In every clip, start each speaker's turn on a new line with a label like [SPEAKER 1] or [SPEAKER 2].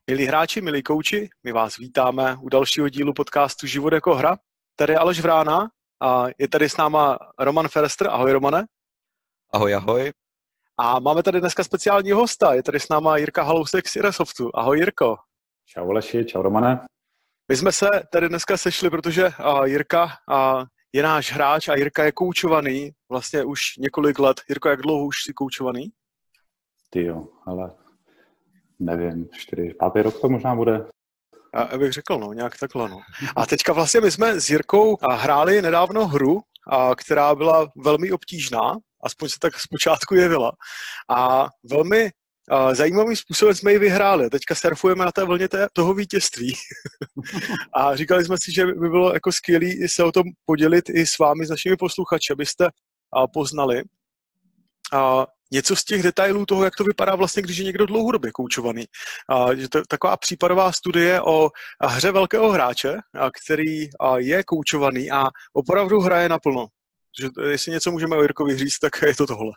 [SPEAKER 1] Milí hráči, milí kouči, my vás vítáme u dalšího dílu podcastu Život jako hra. Tady je Aleš Vrána a je tady s náma Roman Ferster. Ahoj, Romane.
[SPEAKER 2] Ahoj, ahoj.
[SPEAKER 1] A máme tady dneska speciálního hosta. Je tady s náma Jirka Halousek z Iresoftu. Ahoj, Jirko.
[SPEAKER 3] Čau, Aleši, čau, Romane.
[SPEAKER 1] My jsme se tady dneska sešli, protože Jirka je náš hráč a Jirka je koučovaný vlastně už několik let. Jirko, jak dlouho už jsi koučovaný?
[SPEAKER 3] Tyjo, ale nevím, 5. rok to možná bude.
[SPEAKER 1] Já bych řekl, nějak takhle, A teďka vlastně my jsme s Jirkou hráli nedávno hru, která byla velmi obtížná, aspoň se tak zpočátku jevila. A velmi zajímavým způsobem jsme ji vyhráli. Teďka surfujeme na té vlně toho vítězství. A říkali jsme si, že by bylo jako skvělé se o tom podělit i s vámi, s našimi posluchači, abyste poznali něco z těch detailů toho, jak to vypadá vlastně, když je někdo dlouhodobě koučovaný. Že to je taková případová studie o hře velkého hráče, který je koučovaný a opravdu hraje naplno. Že jestli něco můžeme o Jirkovi říct, tak je to tohle.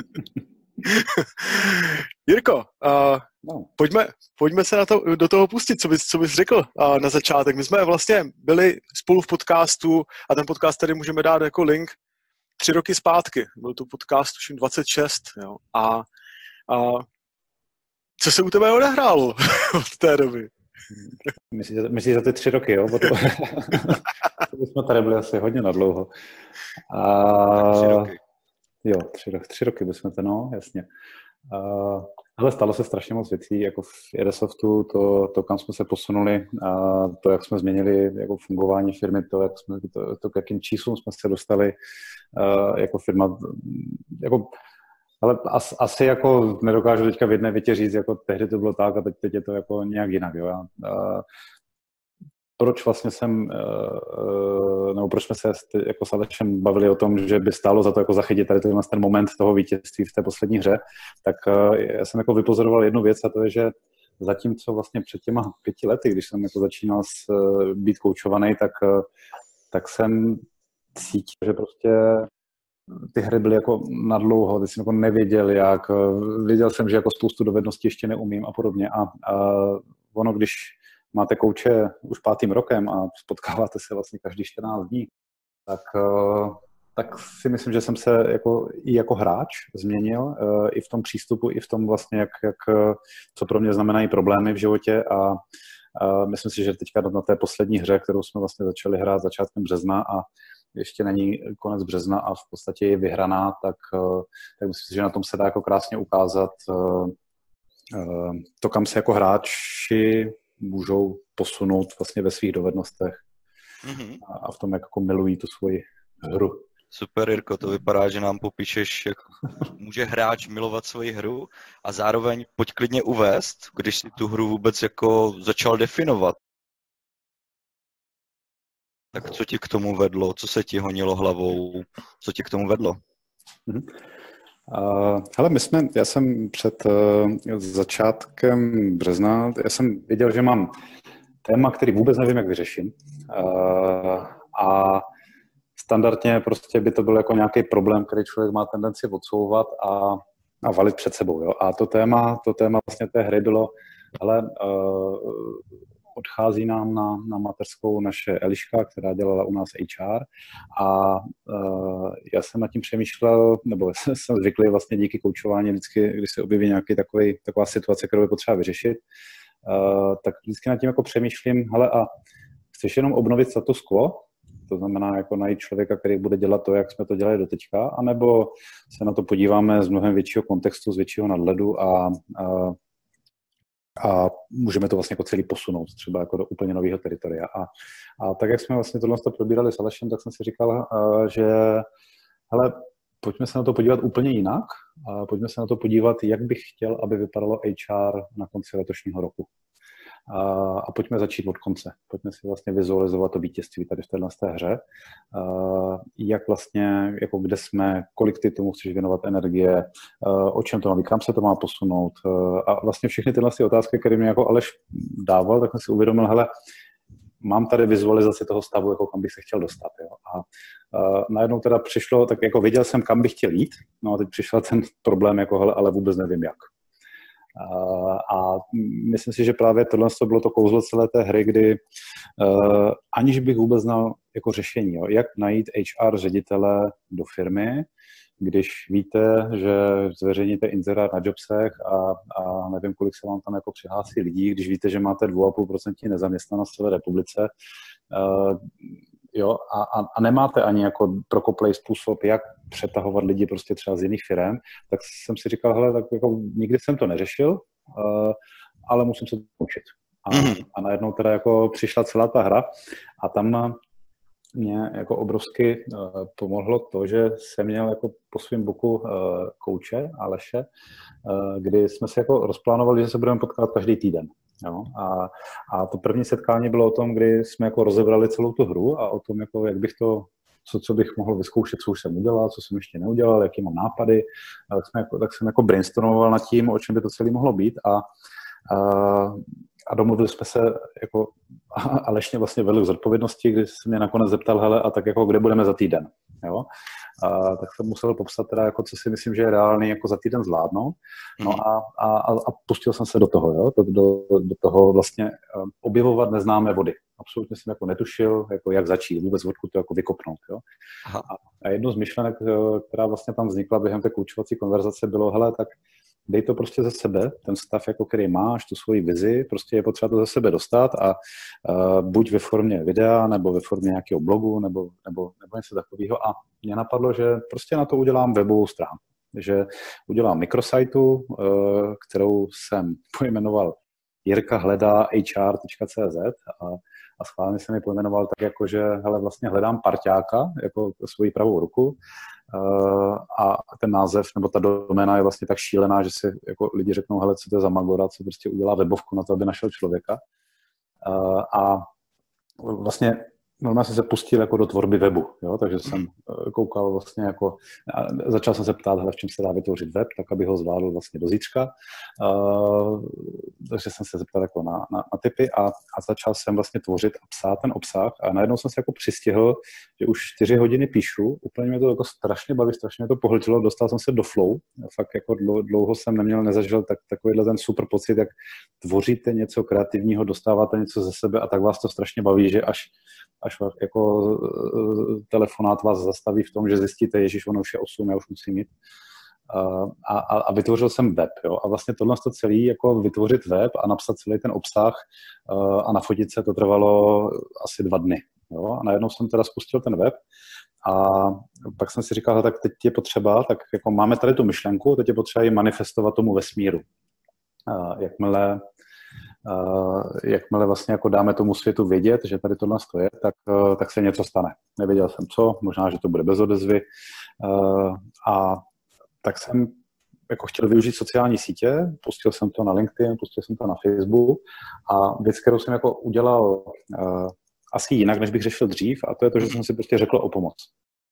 [SPEAKER 1] Jirko, pojďme se do toho pustit, co bys řekl na začátek. My jsme vlastně byli spolu v podcastu a ten podcast tady můžeme dát jako link 3 roky zpátky. Byl to podcast už 26. Jo. A co se u tebe odehrálo od té doby?
[SPEAKER 3] Myslíš za ty 3 roky, jo? To jsme tady byli asi hodně nadlouho.
[SPEAKER 2] 3 roky.
[SPEAKER 3] Jo, 3 roky bychom to, jasně. Ale stalo se strašně moc věcí, jako v Iresoftu, to kam jsme se posunuli, to, jak jsme změnili jako fungování firmy, to k jakým číslům jsme se dostali jako firma, jako, ale asi jako nedokážu teďka v jedné větě říct, jako tehdy to bylo tak a teď je to jako nějak jinak, jo. Proč vlastně proč jsme se jako s Alešem bavili o tom, že by stálo za to jako zachytit tady ten moment toho vítězství v té poslední hře, tak já jsem jako vypozoroval jednu věc a to je, že zatímco vlastně před těma 5 lety, když jsem jako začínal být koučovaný, tak jsem cítil, že prostě ty hry byly jako nadlouho, teď jsem jako nevěděl jak, věděl jsem, že jako spoustu dovedností ještě neumím a podobně a ono, když máte kouče už 5. rokem a potkáváte se vlastně každý 14 dní, tak si myslím, že jsem se i jako hráč změnil, i v tom přístupu, i v tom vlastně, co pro mě znamenají problémy v životě a myslím si, že teďka na té poslední hře, kterou jsme vlastně začali hrát začátkem března a ještě není konec března a v podstatě je vyhraná, tak myslím si, že na tom se dá jako krásně ukázat to, kam se jako hráči můžou posunout vlastně ve svých dovednostech a v tom, jak jako milují tu svoji hru.
[SPEAKER 2] Super, Jirko, to vypadá, že nám popíšeš, jak může hráč milovat svoji hru a zároveň pojď klidně uvést, když si tu hru vůbec jako začal definovat. Tak co ti k tomu vedlo? Co se ti honilo hlavou? Co ti k tomu vedlo?
[SPEAKER 3] Hele, já jsem před začátkem března, já jsem věděl, že mám téma, který vůbec nevím, jak vyřeším. A standardně prostě by to byl jako nějaký problém, který člověk má tendenci odsouvat a valit před sebou. Jo? A to téma vlastně té hry bylo, hele, odchází nám na mateřskou naše Eliška, která dělala u nás HR a já jsem nad tím přemýšlel, nebo jsem zvyklý vlastně díky koučování vždycky, když se objeví taková situace, kterou je potřeba vyřešit, tak vždycky nad tím jako přemýšlím, hele a chceš jenom obnovit status quo, to znamená jako najít člověka, který bude dělat to, jak jsme to dělali doteďka, anebo se na to podíváme z mnohem většího kontextu, z většího nadhledu a můžeme to vlastně jako celý posunout třeba jako do úplně nového teritoria. A tak, jak jsme vlastně tohle probírali s Alešem, tak jsem si říkal, že hele, pojďme se na to podívat úplně jinak. Pojďme se na to podívat, jak bych chtěl, aby vypadalo HR na konci letošního roku. A pojďme začít od konce. Pojďme si vlastně vizualizovat to vítězství tady v téhle hře. Jak vlastně, jako kde jsme, kolik ty tomu chceš věnovat energie, o čem to má být, kam se to má posunout. A vlastně všechny tyhle otázky, které mě jako Aleš dával, tak jsem si uvědomil, hele, mám tady vizualizaci toho stavu, jako kam bych se chtěl dostat. Jo. A najednou teda přišlo, tak jako věděl jsem, kam bych chtěl jít, no a teď přišel ten problém, jako hele, ale vůbec nevím jak. A myslím si, že právě tohle bylo to kouzlo celé té hry, kdy aniž bych vůbec znal jako řešení, jo, jak najít HR ředitele do firmy, když víte, že zveřejníte inzerát na Jobsech a nevím, kolik se vám tam jako přihlásí lidí, když víte, že máte 2,5% nezaměstnanost v celé republice, jo, a nemáte ani jako prokoplej způsob, jak přetahovat lidi prostě třeba z jiných firm, tak jsem si říkal, hele, tak jako nikdy jsem to neřešil, ale musím se to učit. A najednou teda jako přišla celá ta hra a tam mě jako obrovsky pomohlo to, že jsem měl jako po svém boku kouče Aleše, kdy jsme se jako rozplánovali, že se budeme potkat každý týden. Jo? A to první setkání bylo o tom, kdy jsme jako rozebrali celou tu hru a o tom, jako, jak bych to, co bych mohl vyzkoušet, co už jsem udělal, co jsem ještě neudělal, jaký mám nápady. Tak jsem jako brainstormoval nad tím, o čem by to celé mohlo být a domluvili jsme se, jako, Aleš mě vlastně vedl k zodpovědnosti, když se mě nakonec zeptal, hele, a tak jako, kde budeme za týden, jo? Tak jsem musel popsat teda, jako, co si myslím, že je reálný jako za týden zvládnout. No a pustil jsem se do toho, jo? Do toho vlastně objevovat neznámé vody. Absolutně jsem jako netušil, jako, jak začít, vůbec odkud to jako vykopnout, jo? A jedno z myšlenek, která vlastně tam vznikla během té koučovací konverzace, bylo, hele, tak dej to prostě ze sebe, ten stav, jako který máš, tu svoji vizi, prostě je potřeba to ze sebe dostat a buď ve formě videa, nebo ve formě nějakého blogu, nebo něco takového. A mě napadlo, že prostě na to udělám webovou stránku. Že udělám mikrosajtu, kterou jsem pojmenoval Jirka hledá hr.cz a schválně jsem ji pojmenoval tak, jako, že hele, vlastně hledám parťáka jako svoji pravou ruku a ten název nebo ta doména je vlastně tak šílená, že si jako lidi řeknou, hele, co to je za magora, co prostě udělá webovku na to, aby našel člověka. A vlastně normálně jsem se pustil jako do tvorby webu, jo? Takže jsem koukal vlastně jako, začal jsem se ptát, hele, v čem se dá vytvořit web, tak aby ho zvládl vlastně do zítřka. Takže jsem se zeptal jako na tipy a začal jsem vlastně tvořit a psát ten obsah a najednou jsem se jako přistihl, že už 4 hodiny píšu, úplně mě to jako strašně baví, strašně mě to pohltilo, dostal jsem se do flow, fakt jako dlouho jsem nezažil takovýhle ten super pocit, jak tvoříte něco kreativního, dostáváte něco ze sebe a tak vás to strašně baví, že až jako telefonát vás zastaví v tom, že zjistíte, ježiš, ono už je 8, já už musím jít. A vytvořil jsem web, jo. A vlastně tohle celý, jako vytvořit web a napsat celý ten obsah a nafotit se, to trvalo asi 2 dny, jo. A najednou jsem teda spustil ten web a pak jsem si říkal, tak teď je potřeba, tak jako máme tady tu myšlenku, teď je potřeba ji manifestovat tomu vesmíru. Jakmile vlastně jako dáme tomu světu vědět, že tady tohle je, tak se něco stane. Nevěděl jsem co, možná, že to bude bez odezvy. A tak jsem jako chtěl využít sociální sítě, pustil jsem to na LinkedIn, pustil jsem to na Facebook a věc, kterou jsem jako udělal asi jinak, než bych řešil dřív, a to je to, že jsem si prostě řekl o pomoc.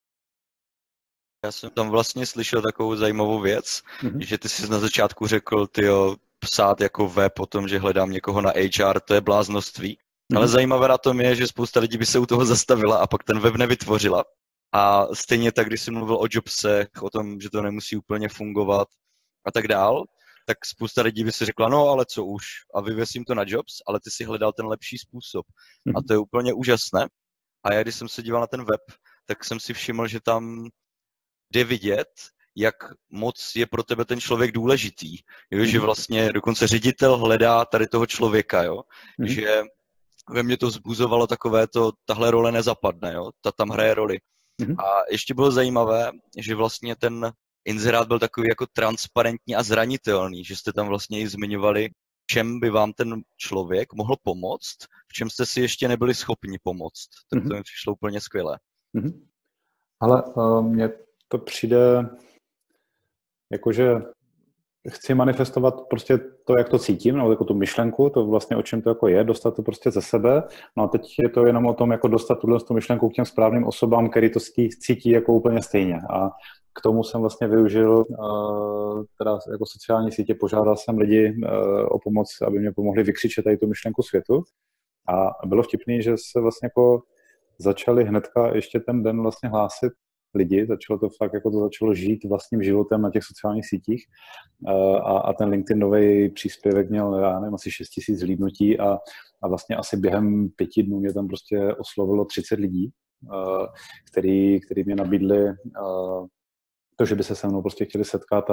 [SPEAKER 2] Já jsem tam vlastně slyšel takovou zajímavou věc, že ty jsi na začátku řekl, psát jako web o tom, že hledám někoho na HR, to je bláznoství. Ale zajímavé na tom je, že spousta lidí by se u toho zastavila a pak ten web nevytvořila. A stejně tak, když jsi mluvil o Jobsech, o tom, že to nemusí úplně fungovat a tak dál, tak spousta lidí by si řekla, no ale co už, a vyvěsím to na Jobs, ale ty si hledal ten lepší způsob. A to je úplně úžasné. A já, když jsem se díval na ten web, tak jsem si všiml, že tam jde vidět, jak moc je pro tebe ten člověk důležitý. Jo? Že vlastně dokonce ředitel hledá tady toho člověka, jo? Že ve mně to vzbuzovalo takové to, tahle role nezapadne, jo? Ta tam hraje roli. A ještě bylo zajímavé, že vlastně ten inzerát byl takový jako transparentní a zranitelný, že jste tam vlastně i zmiňovali, v čem by vám ten člověk mohl pomoct, v čem jste si ještě nebyli schopni pomoct. Tak to mi přišlo úplně skvělé.
[SPEAKER 3] Ale mně to přijde jakože chci manifestovat prostě to, jak to cítím, nebo jako tu myšlenku, to vlastně o čem to jako je, dostat to prostě ze sebe. No a teď je to jenom o tom, jako dostat tu myšlenku k těm správným osobám, který to cítí jako úplně stejně. A k tomu jsem vlastně využil teda jako sociální sítě, požádal jsem lidi o pomoc, aby mě pomohli vykřičet tady tu myšlenku světu. A bylo vtipný, že se vlastně jako začali hnedka ještě ten den vlastně hlásit lidi, začalo to fakt, jako to začalo žít vlastním životem na těch sociálních sítích a ten LinkedIn nový příspěvek měl, já nevím, asi 6 000 zhlídnutí a vlastně asi během 5 dnů mě tam prostě oslovilo 30 lidí, který mě nabídli to, že by se mnou prostě chtěli setkat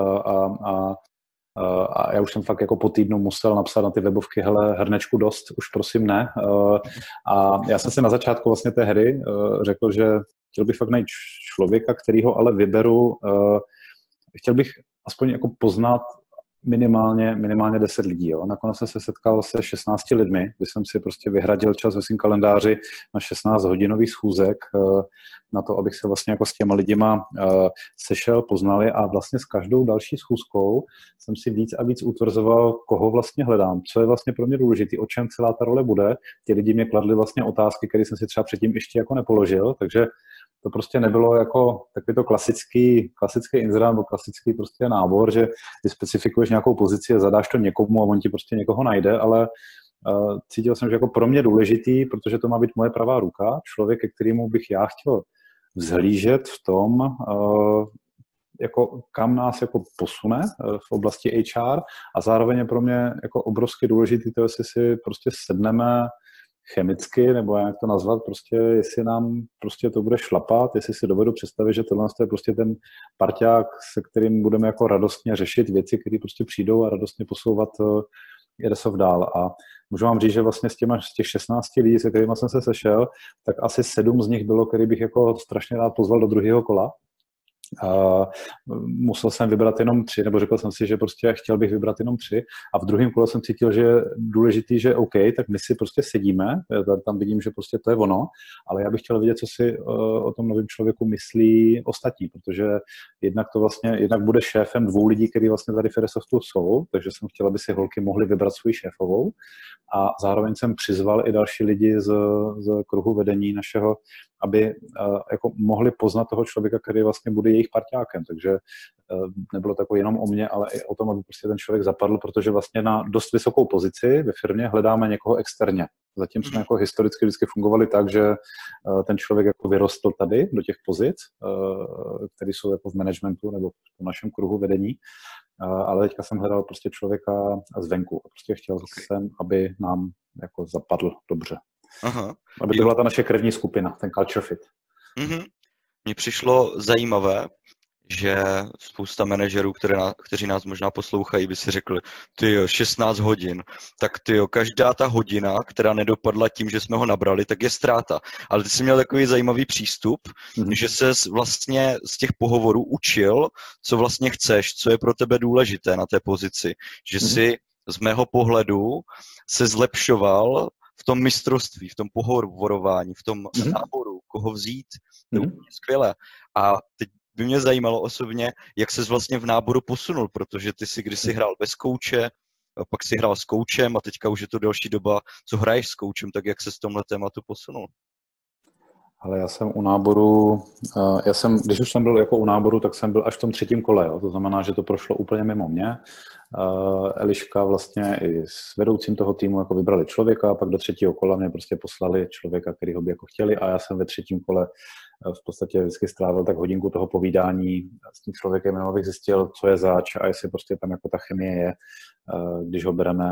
[SPEAKER 3] a já už jsem fakt jako po týdnu musel napsat na ty webovky, hele, hrnečku dost, už prosím ne. A já jsem si na začátku vlastně té hry řekl, že chtěl bych fakt najít člověka, kterýho ale vyberu, chtěl bych aspoň jako poznat minimálně 10 lidí. Jo. Nakonec jsem se setkal se 16 lidmi, kdy jsem si prostě vyhradil čas ve svém kalendáři na 16 hodinových schůzek na to, abych se vlastně jako s těma lidima sešel, poznali a vlastně s každou další schůzkou jsem si víc a víc utvrzoval, koho vlastně hledám, co je vlastně pro mě důležité, o čem celá ta role bude. Ti lidi mě kladli vlastně otázky, které jsem si třeba předtím ještě jako nepoložil, takže to prostě nebylo jako takový to klasický inzerát nebo klasický prostě nábor, že ty specifikuješ nějakou pozici a zadáš to někomu a on ti prostě někoho najde, ale cítil jsem, že jako pro mě důležitý, protože to má být moje pravá ruka, člověk, ke kterému bych já chtěl vzhlížet v tom, jako kam nás jako posune v oblasti HR a zároveň je pro mě jako obrovsky důležitý to, jestli si prostě sedneme chemicky, nebo jak to nazvat, prostě jestli nám prostě to bude šlapat, jestli si dovedu představit, že tohle je prostě ten parťák, se kterým budeme jako radostně řešit věci, které prostě přijdou a radostně posouvat Edesov dál. A můžu vám říct, že vlastně z těch 16 lidí, se kterými jsem se sešel, tak asi 7 z nich bylo, který bych jako strašně rád pozval do druhého kola. Musel jsem vybrat jenom 3, nebo řekl jsem si, že prostě chtěl bych vybrat jenom 3 a v druhém kole jsem cítil, že je důležitý, že OK, tak my si prostě sedíme, tam vidím, že prostě to je ono, ale já bych chtěl vědět, co si o tom novém člověku myslí ostatní, protože jednak bude šéfem 2 lidí, kteří vlastně tady v Edesoftu jsou, takže jsem chtěl, aby si holky mohly vybrat svou šéfovou a zároveň jsem přizval i další lidi z kruhu vedení našeho, aby jako mohli poznat toho člověka, který vlastně bude jejich parťákem. Takže nebylo to jako jenom o mě, ale i o tom, aby prostě ten člověk zapadl, protože vlastně na dost vysokou pozici ve firmě hledáme někoho externě. Zatím jsme jako historicky vždycky fungovali tak, že ten člověk jako vyrostl tady do těch pozic, které jsou jako v managementu nebo v našem kruhu vedení, ale teďka jsem hledal prostě člověka zvenku. Prostě chtěl jsem, aby nám jako zapadl dobře.
[SPEAKER 2] Aha.
[SPEAKER 3] Aby to byla ta naše krevní skupina, ten culture fit.
[SPEAKER 2] Mně přišlo zajímavé, že spousta manažerů, kteří nás možná poslouchají, by si řekli, 16 hodin, tak každá ta hodina, která nedopadla tím, že jsme ho nabrali, tak je ztráta. Ale ty jsi měl takový zajímavý přístup, že ses vlastně z těch pohovorů učil, co vlastně chceš, co je pro tebe důležité na té pozici. Že si z mého pohledu se zlepšoval v tom mistrovství, v tom pohovorování, v tom náboru, koho vzít, to je úplně skvělé. A teď by mě zajímalo osobně, jak ses vlastně v náboru posunul, protože ty si kdysi hrál bez kouče, pak si hrál s koučem a teďka už je to delší doba, co hraješ s koučem, tak jak se z tomhle tématu posunul?
[SPEAKER 3] Ale já jsem u náboru, když už jsem byl jako u náboru, tak jsem byl až v tom 3. kole, jo. To znamená, že to prošlo úplně mimo mě. Eliška vlastně i s vedoucím toho týmu jako vybrali člověka a pak do 3. kola mě prostě poslali člověka, kterýho by jako chtěli a já jsem ve 3. kole v podstatě vždycky strávil tak hodinku toho povídání s tím člověkem, jenom abych zjistil, co je zač a jestli prostě tam jako ta chemie je, když ho bereme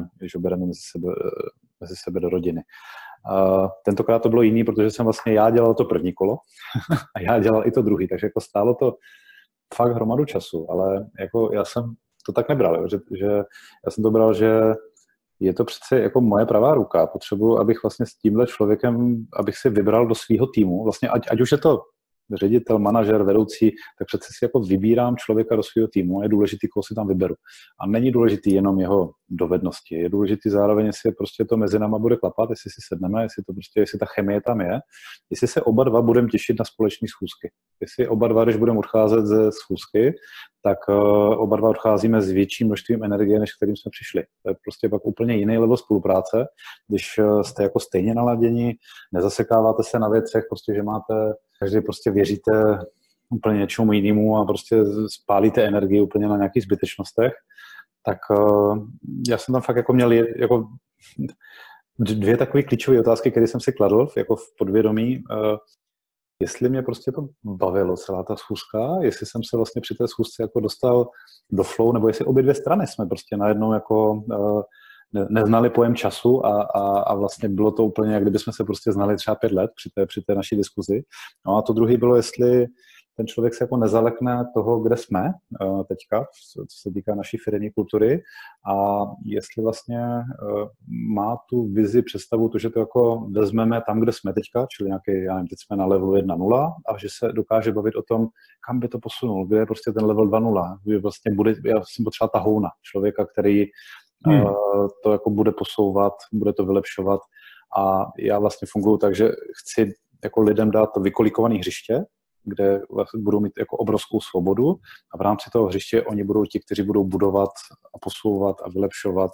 [SPEAKER 3] mezi sebe do rodiny. Tentokrát to bylo jiný, protože jsem vlastně já dělal to 1. kolo a já dělal i to 2. takže jako stálo to fakt hromadu času, ale jako já jsem to tak nebral, že já jsem to bral, že je to přece jako moje pravá ruka. Potřebuji, abych vlastně s tímhle člověkem, abych si vybral do svého týmu, vlastně ať už je to ředitel, manažer, vedoucí, tak přece si jako vybírám člověka do svého týmu a je důležitý, koho si tam vyberu. A není důležitý jenom jeho dovednosti, je důležitý zároveň, jestli prostě to mezi náma bude klapat, jestli si sedneme, jestli ta chemie tam je, jestli se oba dva budeme těšit na společné schůzky. Jestli oba dva, když budeme odcházet ze schůzky, tak oba dva odcházíme s větším množstvím energie, než kterým jsme přišli. To je prostě pak úplně jiný level spolupráce, když jste jako stejně naladěni, nezasekáváte se na věcech, prostě, že každý prostě věříte úplně něčemu jinému a prostě spálíte energii úplně na nějakých zbytečnostech, tak já jsem tam fakt jako měl jako 2 takové klíčové otázky, které jsem si kladl jako v podvědomí. jestli mě prostě to bavilo celá ta schůzka, jestli jsem se vlastně při té schůzce jako dostal do flow, nebo jestli obě dvě strany jsme prostě najednou jako neznali pojem času a vlastně bylo to úplně, jak kdybychom se prostě znali třeba 5 let při té naší diskuzi. No a to druhý bylo, jestli ten člověk se jako nezalekne toho, kde jsme teďka, co se týká naší firemní kultury a jestli vlastně má tu vizi, představu, to, že to jako vezmeme tam, kde jsme teďka, čili nějaký, já nevím, teď jsme na levelu 1.0 a že se dokáže bavit o tom, kam by to posunul, kde je prostě ten level 2.0, kde vlastně bude, já jsem potřeba tahouna, člověka, který to jako bude posouvat, bude to vylepšovat a já vlastně funguji tak, že chci jako lidem dát to vykolikované hřiště, kde vlastně budou mít jako obrovskou svobodu a v rámci toho hřiště oni budou ti, kteří budou budovat a posouvat a vylepšovat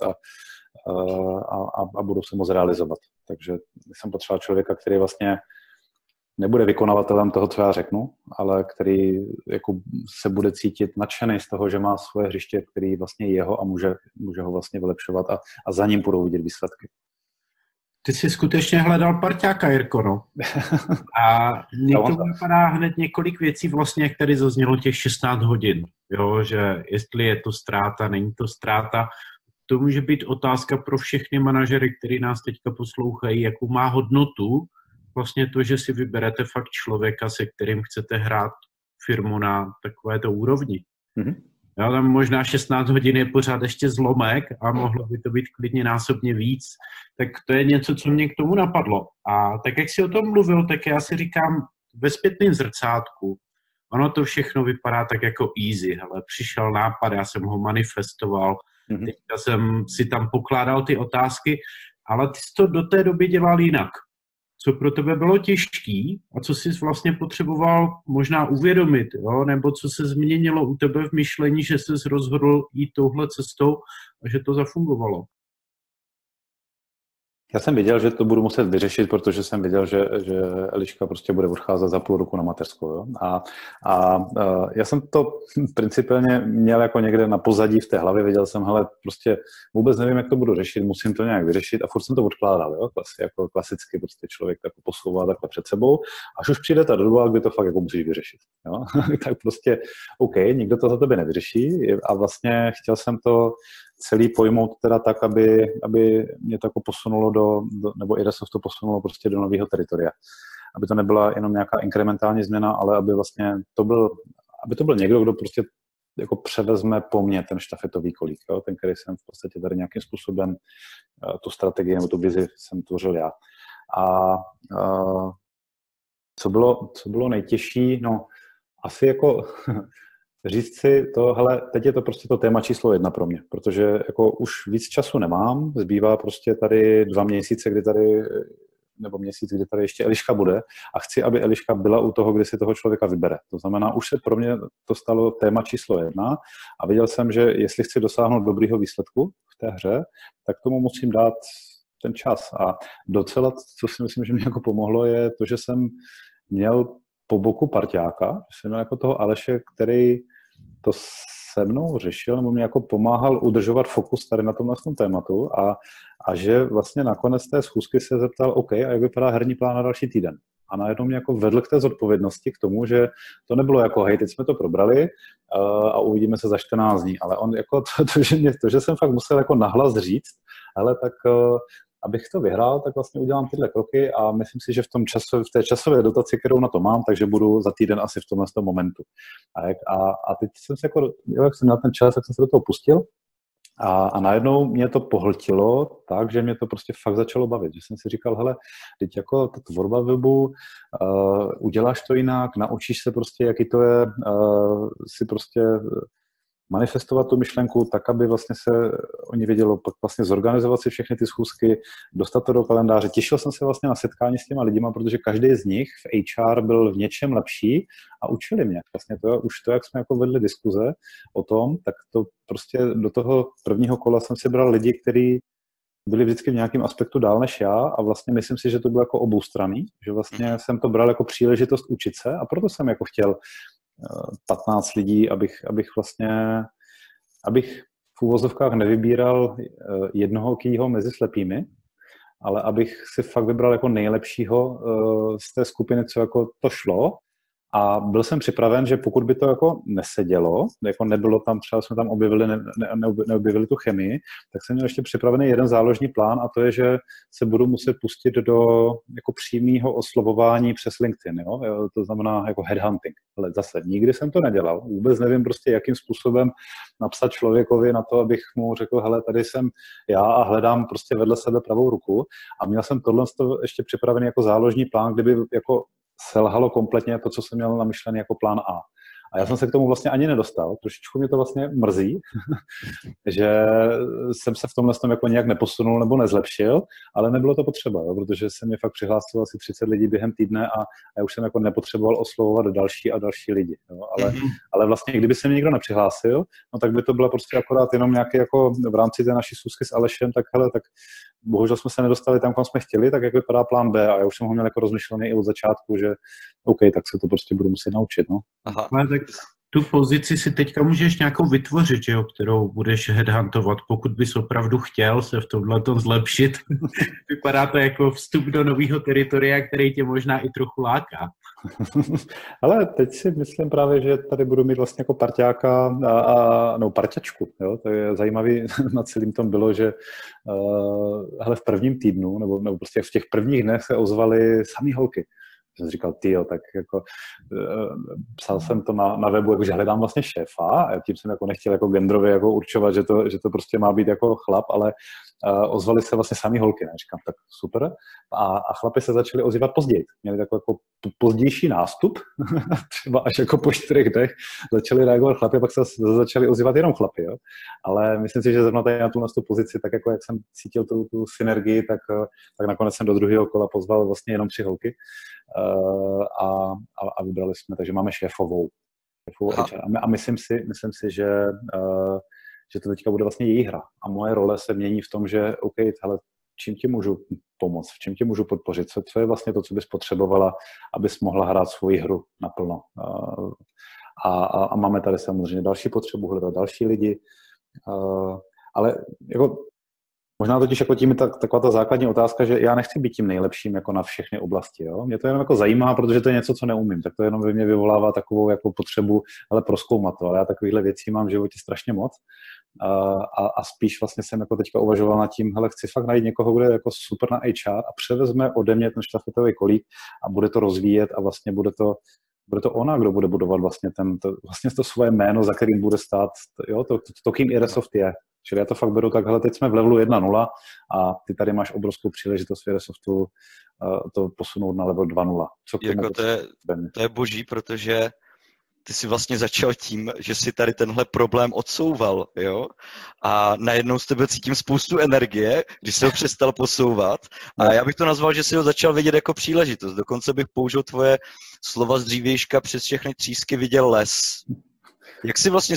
[SPEAKER 3] a budou se moc realizovat. Takže jsem potřeboval člověka, který vlastně nebude vykonavatelem toho, co já řeknu, ale který jako se bude cítit nadšený z toho, že má svoje hřiště, který vlastně je jeho a může ho vlastně vylepšovat a za ním budou vidět výsledky.
[SPEAKER 4] Ty jsi skutečně hledal parťáka, Jirko, no. A mně to vypadá hned několik věcí vlastně, jak tady zaznělo těch 16 hodin, jo, že jestli je to ztráta, není to ztráta. To může být otázka pro všechny manažery, kteří nás teďka poslouchají, jakou má hodnotu vlastně to, že si vyberete fakt člověka, se kterým chcete hrát firmu na takovéto úrovni. Mm-hmm. Jo, tam možná 16 hodin je pořád ještě zlomek a mohlo by to být klidně násobně víc. Tak to je něco, co mě k tomu napadlo. A tak, jak jsi o tom mluvil, tak já si říkám ve zpětném zrcátku, ono to všechno vypadá tak jako easy. Hele, přišel nápad, já jsem ho manifestoval, teďka jsem si tam pokládal ty otázky, ale ty jsi to do té doby dělal jinak. Co pro tebe bylo těžký a co jsi vlastně potřeboval možná uvědomit, jo? Nebo co se změnilo u tebe v myšlení, že jsi rozhodl jít touhle cestou a že to zafungovalo?
[SPEAKER 3] Já jsem věděl, že to budu muset vyřešit, protože jsem věděl, že Eliška prostě bude odcházet za půl roku na mateřskou. Jo? A já jsem to principiálně měl jako někde na pozadí v té hlavě, věděl jsem, hele, prostě vůbec nevím, jak to budu řešit, musím to nějak vyřešit a furt jsem to odkládal, jo? Jako klasicky prostě člověk tak posouvá takhle před sebou, až už přijde ta doba, kdy to fakt jako musíš vyřešit. Jo? Tak prostě OK, nikdo to za tebe nevyřeší a vlastně chtěl jsem to celý pojmout teda tak, aby mě to jako posunulo nebo Iresoft to posunulo prostě do nového teritoria. Aby to nebyla jenom nějaká inkrementální změna, ale aby vlastně to byl někdo, kdo prostě jako převezme po mně ten štafetový kolík, jo? Ten, který jsem v podstatě tady nějakým způsobem tu strategii nebo tu vizi jsem tvořil já. A co bylo nejtěžší, no asi jako říct si to, hele, teď je to prostě to téma číslo 1 pro mě, protože jako už víc času nemám, zbývá prostě tady 2 měsíce, nebo měsíc, kdy tady ještě Eliška bude a chci, aby Eliška byla u toho, kdy si toho člověka vybere. To znamená, už se pro mě to stalo téma číslo 1 a viděl jsem, že jestli chci dosáhnout dobrýho výsledku v té hře, tak tomu musím dát ten čas a docela, co si myslím, že mi jako pomohlo, je to, že jsem měl po boku parťáka, že jsem měl jako toho Aleše, který to se mnou řešil, nebo mě jako pomáhal udržovat fokus tady na tomhle tématu a že vlastně nakonec té schůzky se zeptal, OK, a jak vypadá herní plán na další týden? A najednou mě jako vedl k té zodpovědnosti, k tomu, že to nebylo jako, hej, teď jsme to probrali a uvidíme se za 14 dní, ale on jako že jsem fakt musel jako nahlas říct, ale tak abych to vyhrál, tak vlastně udělám tyhle kroky a myslím si, že v té časové dotaci, kterou na to mám, takže budu za týden asi v tomhle momentu. A teď jsem se jako, jak jsem měl ten čas, tak jsem se do toho pustil a najednou mě to pohltilo tak, že mě to prostě fakt začalo bavit. Že jsem si říkal, hele, teď jako ta tvorba webu, uděláš to jinak, naučíš se prostě, jaký to je, si prostě manifestovat tu myšlenku tak, aby vlastně se oni vědělo pak vlastně zorganizovat si všechny ty schůzky, dostat to do kalendáře. Těšil jsem se vlastně na setkání s těma lidima, protože každý z nich v HR byl v něčem lepší a učili mě. Vlastně už to, jak jsme jako vedli diskuze o tom, tak to prostě do toho prvního kola jsem si bral lidi, kteří byli vždycky v nějakém aspektu dál než já a vlastně myslím si, že to bylo jako oboustranný, že vlastně jsem to bral jako příležitost učit se a proto jsem jako chtěl 15 lidí, abych v úvozovkách nevybíral jednoho kýho mezi slepými, ale abych si fakt vybral jako nejlepšího z té skupiny, co jako to šlo. A byl jsem připraven, že pokud by to jako nesedělo, jako nebylo tam, třeba jsme tam neobjevili tu chemii, tak jsem měl ještě připravený jeden záložní plán a to je, že se budu muset pustit do jako přímého oslovování přes LinkedIn, jo? To znamená jako headhunting. Ale zase nikdy jsem to nedělal, vůbec nevím prostě, jakým způsobem napsat člověkovi na to, abych mu řekl, hele, tady jsem já a hledám prostě vedle sebe pravou ruku a měl jsem tohle ještě připravený jako záložní plán, kdyby jako selhalo kompletně to, co jsem měl namyšlený jako plán A. A já jsem se k tomu vlastně ani nedostal. Trošičku mě to vlastně mrzí, že jsem se v tomhle jako nějak neposunul nebo nezlepšil, ale nebylo to potřeba, jo, protože se mě fakt přihlásilo asi 30 lidí během týdne a já už jsem jako nepotřeboval oslovovat další a další lidi. Jo. Ale vlastně, kdyby se mě nikdo nepřihlásil, no tak by to byla prostě akorát jenom nějaký jako v rámci té naší schůzky s Alešem, tak hele, tak bohužel jsme se nedostali tam, kam jsme chtěli, tak jak vypadá plán B a já už jsem ho měl jako rozmyšlený i od začátku, že OK, tak se to prostě budu muset naučit, no.
[SPEAKER 4] Aha. Tak tu pozici si teďka můžeš nějakou vytvořit, jo, kterou budeš headhuntovat, pokud bys opravdu chtěl se v tomhletom zlepšit. Vypadá to jako vstup do nového teritoria, který tě možná i trochu láká.
[SPEAKER 3] Ale teď si myslím právě, že tady budu mít vlastně jako parťáka no parťačku. Jo? To je zajímavý na celým tom bylo, že hele, v prvním týdnu nebo prostě v těch prvních dnech se ozvaly samý holky. Jsem říkal, tyjo, tak jako psal jsem to na webu, jako, že hledám vlastně šéfa a tím jsem jako nechtěl jako genderově jako určovat, že to prostě má být jako chlap, ale ozvali se vlastně samý holky. A říkám, tak super. A chlapi se začali ozývat později. Měli takový jako pozdější nástup, třeba až jako po 4 dnech začali reagovat chlapi, pak se začali ozývat jenom chlapi. Jo? Ale myslím si, že zrovna tady na tu pozici, tak jako jak jsem cítil tu synergii, tak nakonec jsem do druhého kola pozval vlastně jenom 3 holky. A vybrali jsme, takže máme šéfovou HR. A myslím si, že to teďka bude vlastně její hra. A moje role se mění v tom, že OK, hele, čím ti můžu pomoct, v čem ti můžu podpořit, co je vlastně to, co bys potřebovala, abys mohla hrát svoji hru naplno. A máme tady samozřejmě další potřebu, hledat další lidi, ale jako možná totiž jako tím je taková ta základní otázka, že já nechci být tím nejlepším jako na všechny oblasti. Jo? Mě to jenom jako zajímá, protože to je něco, co neumím. Tak to jenom ve mně vyvolává takovou jako potřebu, ale prozkoumat to. Ale já takovýchhle věcí mám v životě strašně moc. A spíš vlastně jsem jako teďka uvažoval nad tím, hele, chci fakt najít někoho, kdo je jako super na HR a převezme ode mě ten štafetový kolík a bude to rozvíjet a vlastně bude to ona, kdo bude budovat vlastně to svoje jméno, za kterým bude stát, jo, to kým Iresoft je. Čili já to fakt beru tak, hele, teď jsme v levelu 1.0 a ty tady máš obrovskou příležitost v Iresoftu to posunout na level 2.0.
[SPEAKER 2] Jako to je boží, protože ty jsi vlastně začal tím, že jsi tady tenhle problém odsouval, jo? A najednou z tebe cítím spoustu energie, když jsi ho přestal posouvat. A já bych to nazval, že jsi ho začal vidět jako příležitost. Dokonce bych použil tvoje slova z dřívějška, přes všechny třísky viděl les. Jak jsi vlastně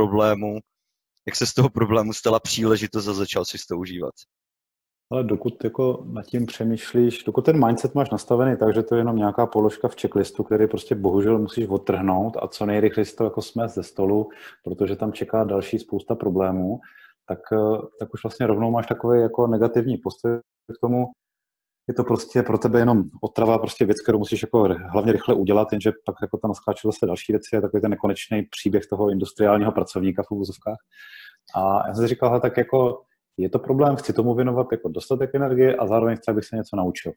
[SPEAKER 2] jak se z toho problému stala příležitost a začal si to užívat?
[SPEAKER 3] Ale dokud jako nad tím přemýšlíš, dokud ten mindset máš nastavený tak, že to je jenom nějaká položka v checklistu, který prostě bohužel musíš odtrhnout a co nejrychleji to jako smést ze stolu, protože tam čeká další spousta problémů, tak už vlastně rovnou máš takový jako negativní postoj k tomu. Je to prostě pro tebe jenom otrava, prostě věc, kterou musíš jako hlavně rychle udělat, jenže pak jako tam naskáčou zase další věci, je takový ten nekonečný příběh toho industriálního pracovníka v uvozovkách. A já jsem si říkal, tak jako je to problém, chci tomu věnovat jako dostatek energie a zároveň chci, abych se něco naučil.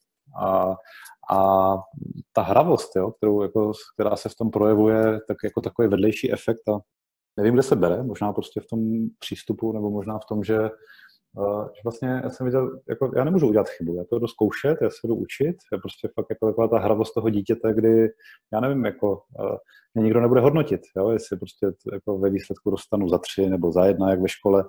[SPEAKER 3] A ta hravost, jo, která se v tom projevuje, tak jako takový vedlejší efekt a nevím, kde se bere, možná prostě v tom přístupu nebo možná v tom, že vlastně já jsem viděl, jako já nemůžu udělat chybu, já to jdu zkoušet, já se jdu učit, je prostě fakt jako taková ta hravost toho dítěte, kdy já nevím, jako mě nikdo nebude hodnotit, jo, jestli prostě jako ve výsledku dostanu za 3 nebo za 1, jak ve škole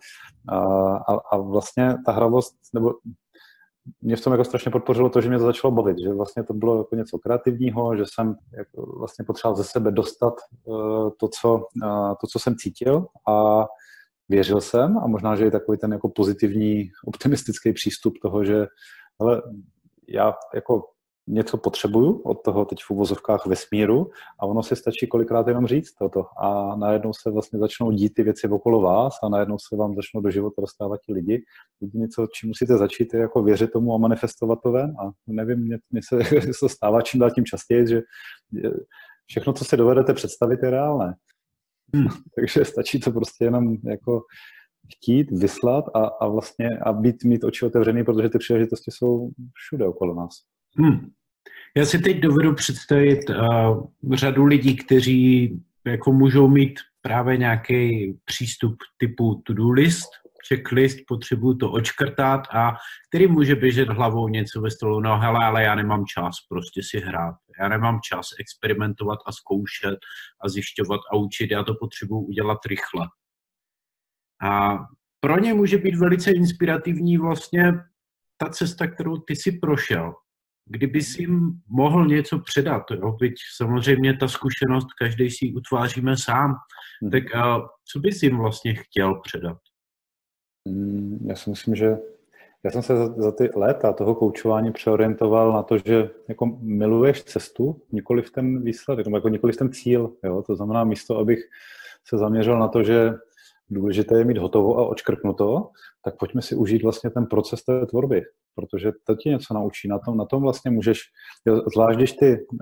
[SPEAKER 3] a vlastně ta hravost, nebo mě v tom jako strašně podpořilo to, že mě to začalo bavit, že vlastně to bylo jako něco kreativního, že jsem jako vlastně potřeboval ze sebe dostat to, co jsem cítil a věřil jsem a možná, že je takový ten jako pozitivní, optimistický přístup toho, že hele, já jako něco potřebuju od toho teď v uvozovkách vesmíru a ono si stačí kolikrát jenom říct toto a najednou se vlastně začnou dít ty věci okolo vás a najednou se vám začnou do života dostávat ti lidi. Jediné, čím musíte začít, je jako věřit tomu a manifestovat to ven a nevím, mně se stává čím dál tím častěji, že všechno, co si dovedete představit, je reálné. Takže stačí to prostě jenom jako chtít, vyslat a vlastně a mít oči otevřený, protože ty příležitosti jsou všude okolo nás.
[SPEAKER 4] Já si teď dovedu představit řadu lidí, kteří jako můžou mít právě nějaký přístup typu to-do list, checklist, potřebuju to odškrtat a který může běžet hlavou něco ve stylu, no hele, ale já nemám čas prostě si hrát, já nemám čas experimentovat a zkoušet a zjišťovat a učit, já to potřebuju udělat rychle. A pro ně může být velice inspirativní vlastně ta cesta, kterou ty si prošel. Kdyby si jim mohl něco předat, jo? Byť samozřejmě ta zkušenost, každý si ji utváříme sám, tak co bys jim vlastně chtěl předat?
[SPEAKER 3] Já si myslím, že já jsem se za ty léta toho koučování přeorientoval na to, že jako miluješ cestu, nikoliv ten výsledek, nebo jako nikoliv ten cíl. Jo? To znamená místo, abych se zaměřil na to, že důležité je mít hotovo a odškrtnuto, tak pojďme si užít vlastně ten proces té tvorby, protože to ti něco naučí. Na tom vlastně můžeš, zvlášť když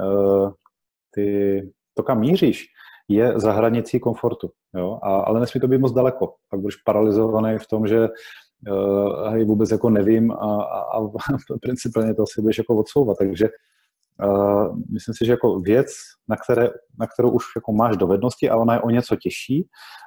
[SPEAKER 3] to, kam míříš, je za hranicí komfortu, jo? Ale nesmí to být moc daleko. Pak budeš paralizovaný v tom, že vůbec jako nevím a principálně to asi budeš jako odsouvat. Takže myslím si, že jako věc, na kterou už jako máš dovednosti a ona je o něco těžší,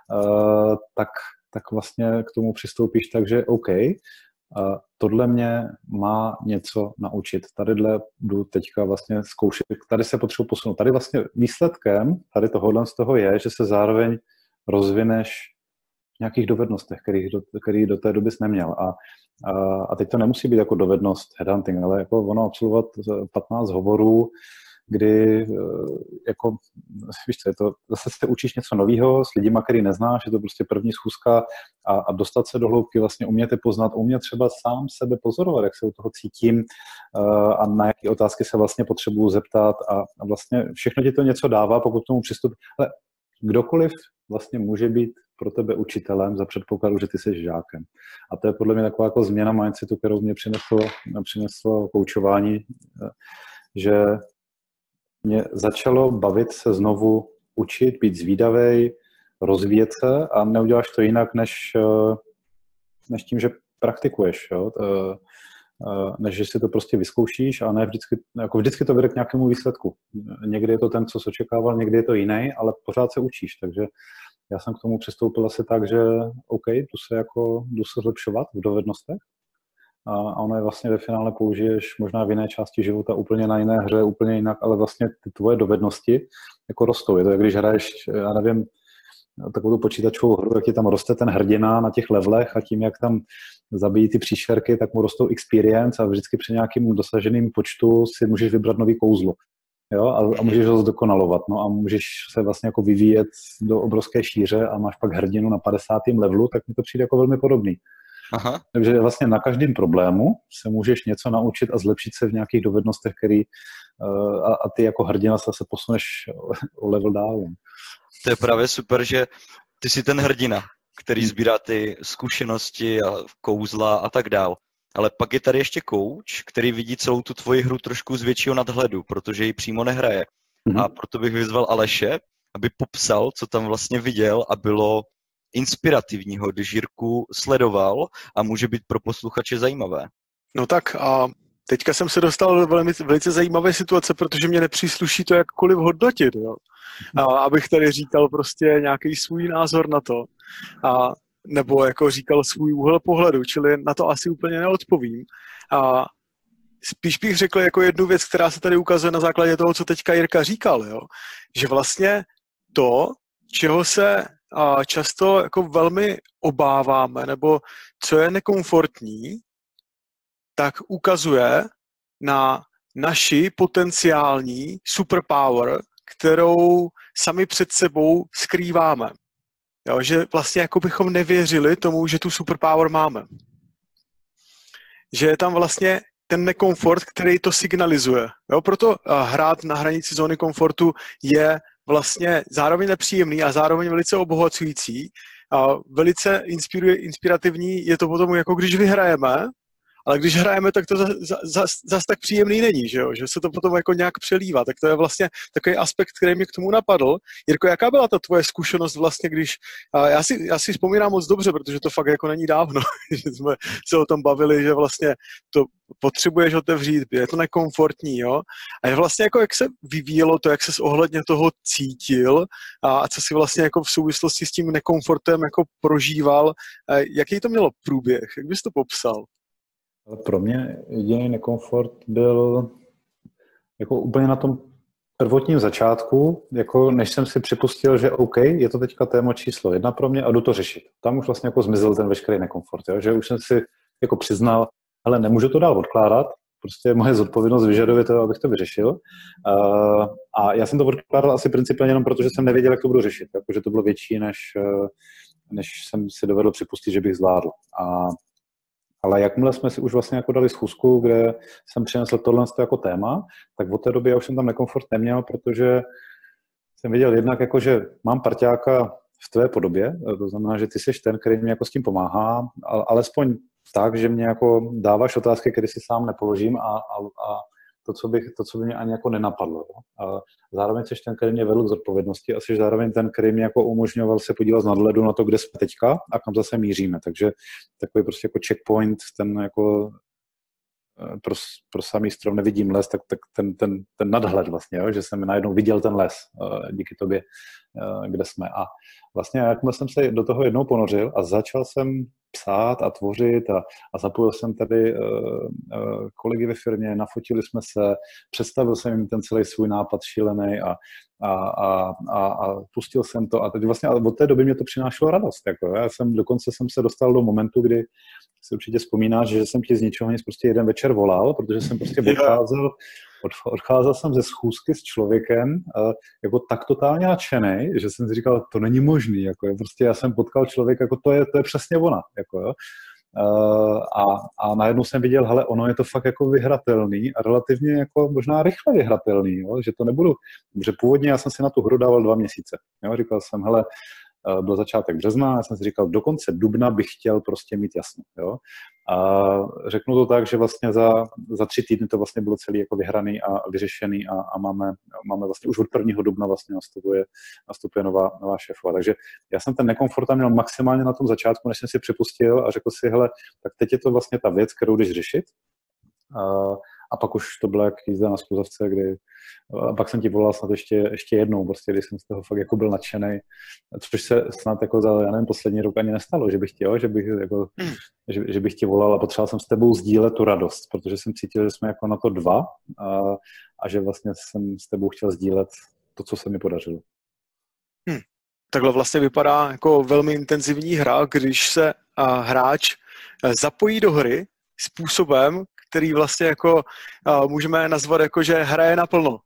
[SPEAKER 3] tak vlastně k tomu přistoupíš tak, že OK, tohle mě má něco naučit. Tadyhle jdu teďka vlastně zkoušet, tady se potřebuji posunout. Tady vlastně výsledkem tady tohohle z toho je, že se zároveň rozvineš v nějakých dovednostech, který do té doby jsi neměl. A teď to nemusí být jako dovednost headhunting, ale jako ono absolvovat 15 hovorů, kdy jako, víš co, je to, zase se učíš něco nového s lidima, který neznáš, je to prostě první schůzka a dostat se do hloubky, vlastně umět je poznat, umět třeba sám sebe pozorovat, jak se u toho cítím a na jaké otázky se vlastně potřebuju zeptat a vlastně všechno ti to něco dává, pokud k tomu přistupí. Ale kdokoliv vlastně může být pro tebe učitelem za předpokladu, že ty jsi žákem. A to je podle mě taková jako změna mindsetu, kterou mě přineslo koučování, že mě začalo bavit se znovu učit, být zvídavej, rozvíjet se a neuděláš to jinak, než tím, že praktikuješ. Jo? Než že si to prostě vyzkoušíš a ne vždycky to vede k nějakému výsledku. Někdy je to ten, co jsi očekával, někdy je to jiný, ale pořád se učíš. Takže já jsem k tomu přistoupil asi tak, že OK, jdu se zlepšovat v dovednostech a ono je vlastně ve finále použiješ možná v jiné části života úplně na jiné hře, úplně jinak, ale vlastně ty tvoje dovednosti jako rostou. Je to, jak když hraješ, já nevím, takovou počítačovou hru, jak ti tam roste ten hrdina na těch levelech a tím, jak tam zabijí ty příšerky, tak mu rostou experience a vždycky při nějakým dosaženým počtu si můžeš vybrat nový kouzlo. Jo? A můžeš ho zdokonalovat. No a můžeš se vlastně jako vyvíjet do obrovské šíře a máš pak hrdinu na 50. levelu, tak mi to přijde jako velmi podobný. Aha. Takže vlastně na každém problému se můžeš něco naučit a zlepšit se v nějakých dovednostech, který a ty jako hrdina se posuneš o level dál.
[SPEAKER 2] To je právě super, že ty jsi ten hrdina, který sbírá ty zkušenosti a kouzla a tak dál. Ale pak je tady ještě coach, který vidí celou tu tvoji hru trošku z většího nadhledu, protože ji přímo nehraje. A proto bych vyzval Aleše, aby popsal, co tam vlastně viděl a bylo inspirativního, když Jirku sledoval a může být pro posluchače zajímavé.
[SPEAKER 1] No tak a teďka jsem se dostal do velice zajímavé situace, protože mě nepřísluší to jakkoliv hodnotit. Jo. A abych tady říkal prostě nějaký svůj názor na to. A nebo jako říkal svůj úhel pohledu, čili na to asi úplně neodpovím. A spíš bych řekl jako jednu věc, která se tady ukazuje na základě toho, co teďka Jirka říkal, jo. Že vlastně to, čeho se často jako velmi obáváme, nebo co je nekomfortní, tak ukazuje na naši potenciální superpower, kterou sami před sebou skrýváme. Jo, že vlastně jako bychom nevěřili tomu, že tu superpower máme. Že je tam vlastně ten nekomfort, který to signalizuje. Jo? Proto hrát na hranici zóny komfortu je vlastně zároveň nepříjemný a zároveň velice obohacující a velice inspirativní je to potom, jako když vyhrajeme, ale když hrajeme, tak to zas tak příjemný není, že jo? Že se to potom jako nějak přelívá. Tak to je vlastně takový aspekt, který mě k tomu napadl. Jirko, jaká byla ta tvoje zkušenost vlastně, když... Já si vzpomínám moc dobře, protože to fakt jako není dávno, že jsme se o tom bavili, že vlastně to potřebuješ otevřít, je to nekomfortní, jo? A je vlastně jako, jak se vyvíjelo to, jak ses ohledně toho cítil a co si vlastně jako v souvislosti s tím nekomfortem jako prožíval, jaký to mělo průběh, jak bys to popsal?
[SPEAKER 3] Pro mě jediný nekomfort byl jako úplně na tom prvotním začátku, jako než jsem si připustil, že OK, je to teďka téma číslo 1 pro mě a jdu to řešit. Tam už vlastně jako zmizel ten veškerý nekomfort, jo? Že už jsem si jako přiznal, ale nemůžu to dál odkládat, prostě moje zodpovědnost vyžaduje to, abych to vyřešil. A já jsem to odkládal asi principálně jenom proto, že jsem nevěděl, jak to budu řešit, jakože to bylo větší, než jsem si dovedl připustit, že bych zvládl. Ale jakmile jsme si už vlastně jako dali schůzku, kde jsem přinesl tohle jako téma, tak od té doby já už jsem tam nekomfort neměl, protože jsem viděl jednak jako, že mám parťáka v tvé podobě, to znamená, že ty jsi ten, který mi jako s tím pomáhá, alespoň tak, že mě jako dáváš otázky, které si sám nepoložím a to, co by mě ani jako nenapadlo. Jo. A zároveň jsi ten, který mě vedl k zodpovědnosti a jsi zároveň ten, který mě jako umožňoval se podívat z nadhledu na to, kde jsme teďka a kam zase míříme. Takže takový prostě jako checkpoint, ten jako pro samý strom nevidím les, tak ten nadhled vlastně, jo, že jsem najednou viděl ten les díky tobě, kde jsme. A vlastně jakmile jsem se do toho jednou ponořil a začal jsem psát a tvořit a zapojil jsem tady kolegy ve firmě, nafotili jsme se, představil jsem jim ten celý svůj nápad šílený a pustil jsem to a teď vlastně od té doby mě to přinášelo radost. Jako, dokonce jsem se dostal do momentu, kdy si určitě vzpomínáš, že jsem ti z ničeho nic prostě jeden večer volal, protože jsem prostě odcházel jsem ze schůzky s člověkem jako tak totálně nadšenej, že jsem si říkal, to není možný, jako jo, prostě já jsem potkal člověka, jako to je přesně ona, jako jo. A najednou jsem viděl, hele, ono je to fakt jako vyhratelný a relativně jako možná rychle vyhratelný, jo, že to nebudu, protože původně já jsem si na tu hru dával 2 měsíce, jo, říkal jsem, hele, byl začátek března, já jsem si říkal, do konce dubna bych chtěl prostě mít jasno, jo. A řeknu to tak, že vlastně za 3 týdny to vlastně bylo celý jako vyhraný a vyřešený a máme vlastně už od 1. dubna vlastně nastupuje nová šéfova. Takže já jsem ten nekomfort měl maximálně na tom začátku, než jsem si připustil a řekl si, hele, tak teď je to vlastně ta věc, kterou jdeš řešit. A pak už to bylo jak jízda na skluzavce, a pak jsem ti volal snad ještě jednou, prostě, když jsem z toho fakt jako byl nadšenej, což se snad jako za, já nevím, poslední rok ani nestalo, že bych ti volal a potřeboval jsem s tebou sdílet tu radost, protože jsem cítil, že jsme jako na to 2 a že vlastně jsem s tebou chtěl sdílet to, co se mi podařilo.
[SPEAKER 1] Takhle vlastně vypadá jako velmi intenzivní hra, když se hráč zapojí do hry způsobem, který vlastně jako můžeme nazvat jako, že hraje naplno.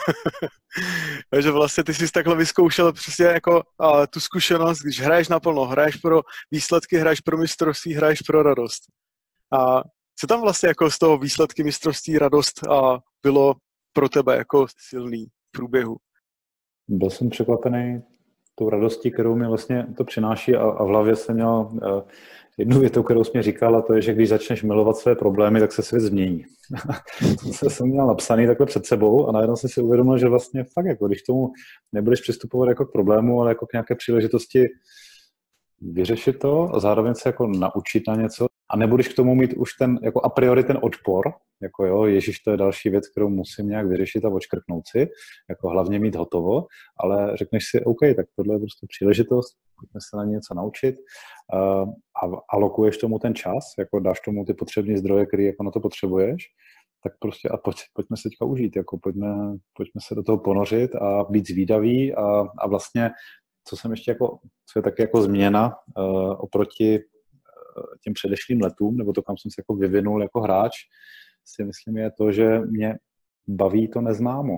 [SPEAKER 1] Takže vlastně ty jsi takhle vyzkoušel přesně jako tu zkušenost, když hraješ naplno, hraješ pro výsledky, hraješ pro mistrovství, hraješ pro radost. A co tam vlastně jako z toho výsledky mistrovství radost bylo pro tebe jako silný v průběhu?
[SPEAKER 3] Byl jsem překvapený tou radostí, kterou mi vlastně to přináší a v hlavě jsem měl jednu větu, kterou jsi mi říkal, a to je, že když začneš milovat své problémy, tak se svět změní. To jsem měl napsaný takhle před sebou a najednou jsem si uvědomil, že vlastně fakt, jako, když tomu nebudeš přistupovat jako k problému, ale jako k nějaké příležitosti vyřešit to a zároveň se jako naučit na něco a nebudeš k tomu mít už ten jako a priori ten odpor, jako jo, ježiš, to je další věc, kterou musím nějak vyřešit a odškrtnout si, jako hlavně mít hotovo, ale řekneš si, OK, tak tohle je prostě příležitost, pojďme se na něco naučit a alokuješ tomu ten čas, jako dáš tomu ty potřebné zdroje, které jako na to potřebuješ, tak prostě a pojďme se teďka užít, jako pojďme se do toho ponořit a být zvídaví a vlastně co jsem ještě jako, co je taky jako změna oproti těm předešlým letům, nebo to, kam jsem se jako vyvinul jako hráč, si myslím je to, že mě baví to neznámo.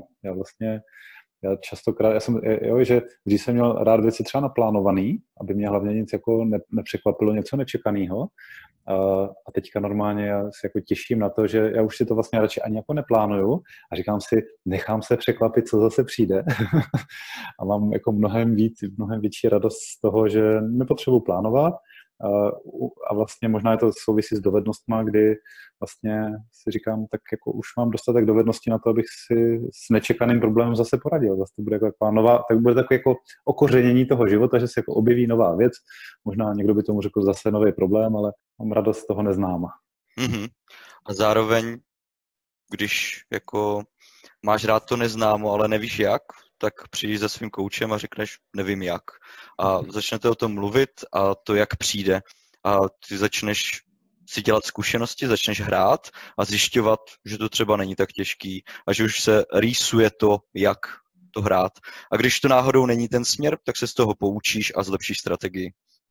[SPEAKER 3] Já častokrát, že když jsem měl rád věci třeba naplánovaný, aby mě hlavně nic jako nepřekvapilo, něco nečekaného, A teďka normálně já se jako těším na to, že já už si to vlastně radši ani jako neplánuju a říkám si, nechám se překvapit, co zase přijde. A mám jako mnohem větší radost z toho, že nepotřebuji plánovat. A vlastně možná je to souvisí s dovednostma, kdy vlastně si říkám, tak jako už mám dostatek dovedností na to, abych si s nečekaným problémem zase poradil. Zase to bude jako nová, tak bude takové jako okořenění toho života, že se jako objeví nová věc. Možná někdo by tomu řekl zase nový problém, ale mám radost z toho neznáma.
[SPEAKER 2] Mm-hmm. A zároveň, když jako máš rád to neznámo, ale nevíš jak, tak přijdeš za svým koučem a řekneš, nevím jak. A začnete o tom mluvit a to, jak přijde. A ty začneš si dělat zkušenosti, začneš hrát a zjišťovat, že to třeba není tak těžký a že už se rýsuje to, jak to hrát. A když to náhodou není ten směr, tak se z toho poučíš a zlepšíš strategii.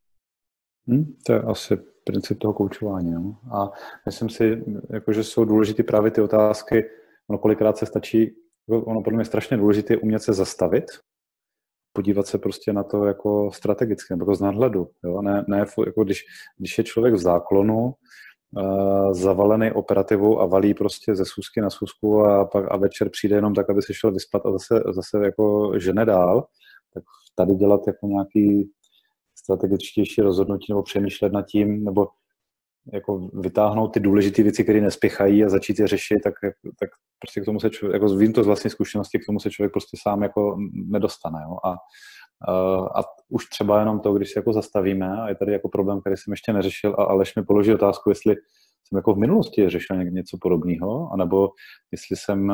[SPEAKER 3] To je asi princip toho koučování. No? A myslím si, jako, že jsou důležité právě ty otázky, ono kolikrát se stačí, ono podle mě je strašně důležité umět se zastavit, podívat se prostě na to jako strategicky, nebo jako z nadhledu. Jo? Ne jako když je člověk v záklonu, zavalený operativou a valí prostě ze schůzky na schůzku a večer přijde jenom tak, aby se šel vyspat a zase jako žene dál, tak tady dělat jako nějaký strategičtější rozhodnutí nebo přemýšlet nad tím, nebo jako vytáhnout ty důležité věci, které nespěchají a začít je řešit, tak prostě k tomu se člověk, jako vím to z vlastní zkušenosti, k tomu se člověk prostě sám jako nedostane. Jo? A už třeba jenom to, když se jako zastavíme, a je tady jako problém, který jsem ještě neřešil, a Aleš mi položí otázku, jestli jsem jako v minulosti řešil něco podobného, anebo jestli jsem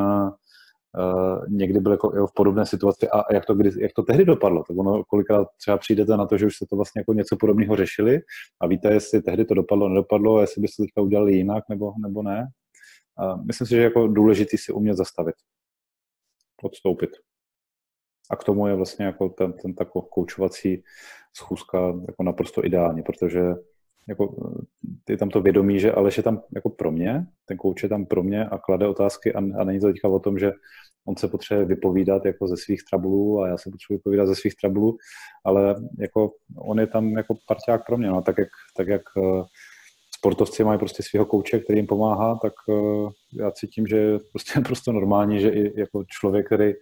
[SPEAKER 3] někdy byl jako v podobné situaci a jak to tehdy dopadlo. Tak ono kolikrát třeba přijdete na to, že už se to vlastně jako něco podobného řešili a víte, jestli tehdy to dopadlo, nedopadlo, jestli byste to teďka udělali jinak nebo ne. A myslím si, že je jako důležitý si umět zastavit, odstoupit. A k tomu je vlastně jako ten takový koučovací schůzka jako naprosto ideální, protože jako je tam to vědomí, že Aleš je tam jako pro mě, ten kouč je tam pro mě a klade otázky a není to teďka o tom, že on se potřebuje vypovídat jako ze svých trablů a já se potřebuji vypovídat ze svých trablů, ale jako on je tam jako parťák pro mě. No, tak jak sportovci mají prostě svého kouče, který jim pomáhá, tak já cítím, že je prostě normální, že i jako člověk, který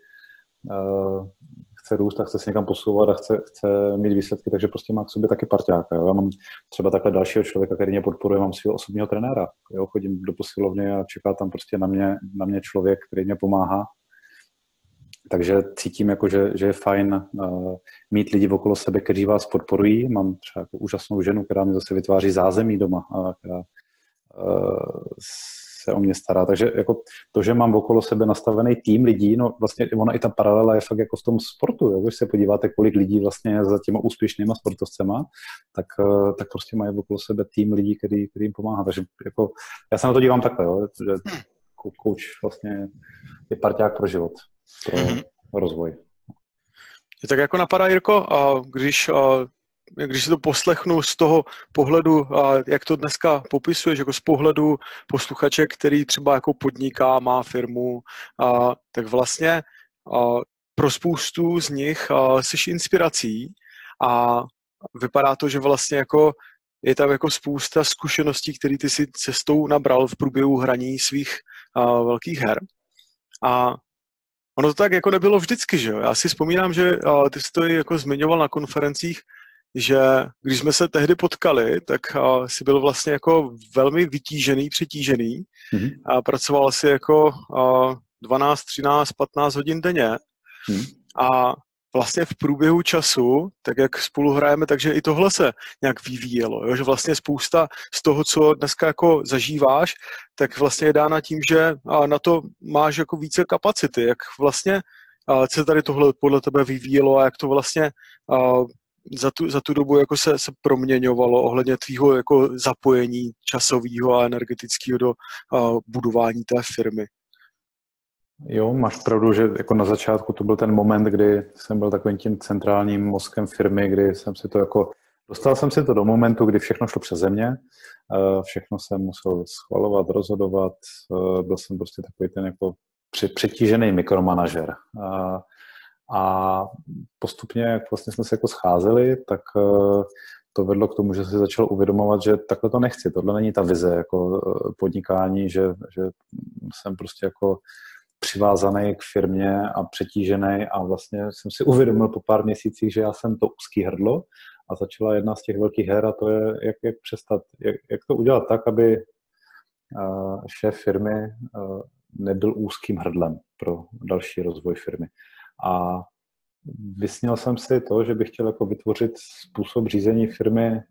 [SPEAKER 3] chce růst a chce se někam posouvat a chce mít výsledky, takže prostě má k sobě taky parťáka. Jo. Já mám třeba takhle dalšího člověka, který mě podporuje, mám svého osobního trenéra. Jo. Chodím do posilovny a čeká tam prostě na mě člověk, který mě pomáhá. Takže cítím, jako, že je fajn mít lidi okolo sebe, kteří vás podporují. Mám třeba jako úžasnou ženu, která mě zase vytváří zázemí doma a která se o mě stará. Takže jako to, že mám okolo sebe nastavený tým lidí, no vlastně ona i ta paralela je fakt jako v tom sportu. Jo? Když se podíváte, kolik lidí vlastně je za těma úspěšnýma sportovcema, tak prostě mají okolo sebe tým lidí, který jim pomáhá. Takže jako, já se na to dívám takhle, jo? Že coach vlastně je parťák pro život, pro rozvoj.
[SPEAKER 1] Tak jako napadá, Jirko, když si to poslechnu z toho pohledu, jak to dneska popisuješ, jako z pohledu posluchače, který třeba jako podniká, má firmu, tak vlastně pro spoustu z nich jsi inspirací a vypadá to, že vlastně jako je tam jako spousta zkušeností, které ty si cestou nabral v průběhu hraní svých velkých her. A ono to tak jako nebylo vždycky, že jo? Já si vzpomínám, že ty jsi to jako zmiňoval na konferencích, že když jsme se tehdy potkali, tak jsi byl vlastně jako velmi vytížený, přetížený a pracoval si jako 12, 13, 15 hodin denně a vlastně v průběhu času, tak jak spolu hrajeme, takže i tohle se nějak vyvíjelo, jo? Že vlastně spousta z toho, co dneska jako zažíváš, tak vlastně je dána tím, že na to máš jako více kapacity, jak vlastně se tady tohle podle tebe vyvíjelo a jak to vlastně za tu dobu jako se proměňovalo ohledně tvýho jako zapojení časového a energetického do budování té firmy.
[SPEAKER 3] Jo, máš pravdu, že jako na začátku to byl ten moment, kdy jsem byl takovým tím centrálním mozkem firmy, kdy jsem si to jako, dostal jsem si to do momentu, kdy všechno šlo přeze mě, všechno jsem musel schvalovat, rozhodovat, byl jsem prostě takový ten jako přetížený mikromanažer. A postupně, jak vlastně jsme se jako scházeli, tak to vedlo k tomu, že si začal uvědomovat, že takhle to nechci, tohle není ta vize jako podnikání, že jsem prostě jako přivázaný k firmě a přetížený a vlastně jsem si uvědomil po pár měsících, že já jsem to úzký hrdlo a začala jedna z těch velkých her a to je, jak přestat, jak to udělat tak, aby šéf firmy nebyl úzkým hrdlem pro další rozvoj firmy. A vysnil jsem si to, že bych chtěl jako vytvořit způsob řízení firmy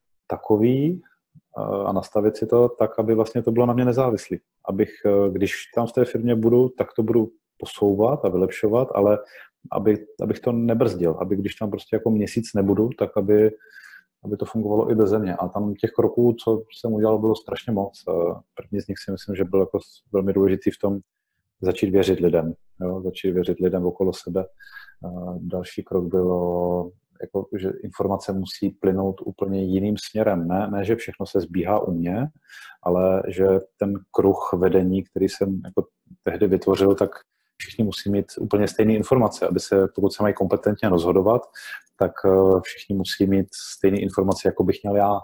[SPEAKER 3] takový a nastavit si to tak, aby vlastně to bylo na mě nezávislý. Abych, když tam v té firmě budu, tak to budu posouvat a vylepšovat, ale abych to nebrzdil, aby když tam prostě jako měsíc nebudu, tak aby to fungovalo i beze mě. A tam těch kroků, co jsem udělal, bylo strašně moc. První z nich si myslím, že byl jako velmi důležitý v tom začít věřit lidem. Jo? Začít věřit lidem okolo sebe. Další krok bylo, jako, že informace musí plynout úplně jiným směrem. Ne, že všechno se zbíhá u mě, ale že ten kruh vedení, který jsem jako tehdy vytvořil, tak všichni musí mít úplně stejné informace, aby se, pokud se mají kompetentně rozhodovat, tak všichni musí mít stejné informace, jako bych měl já.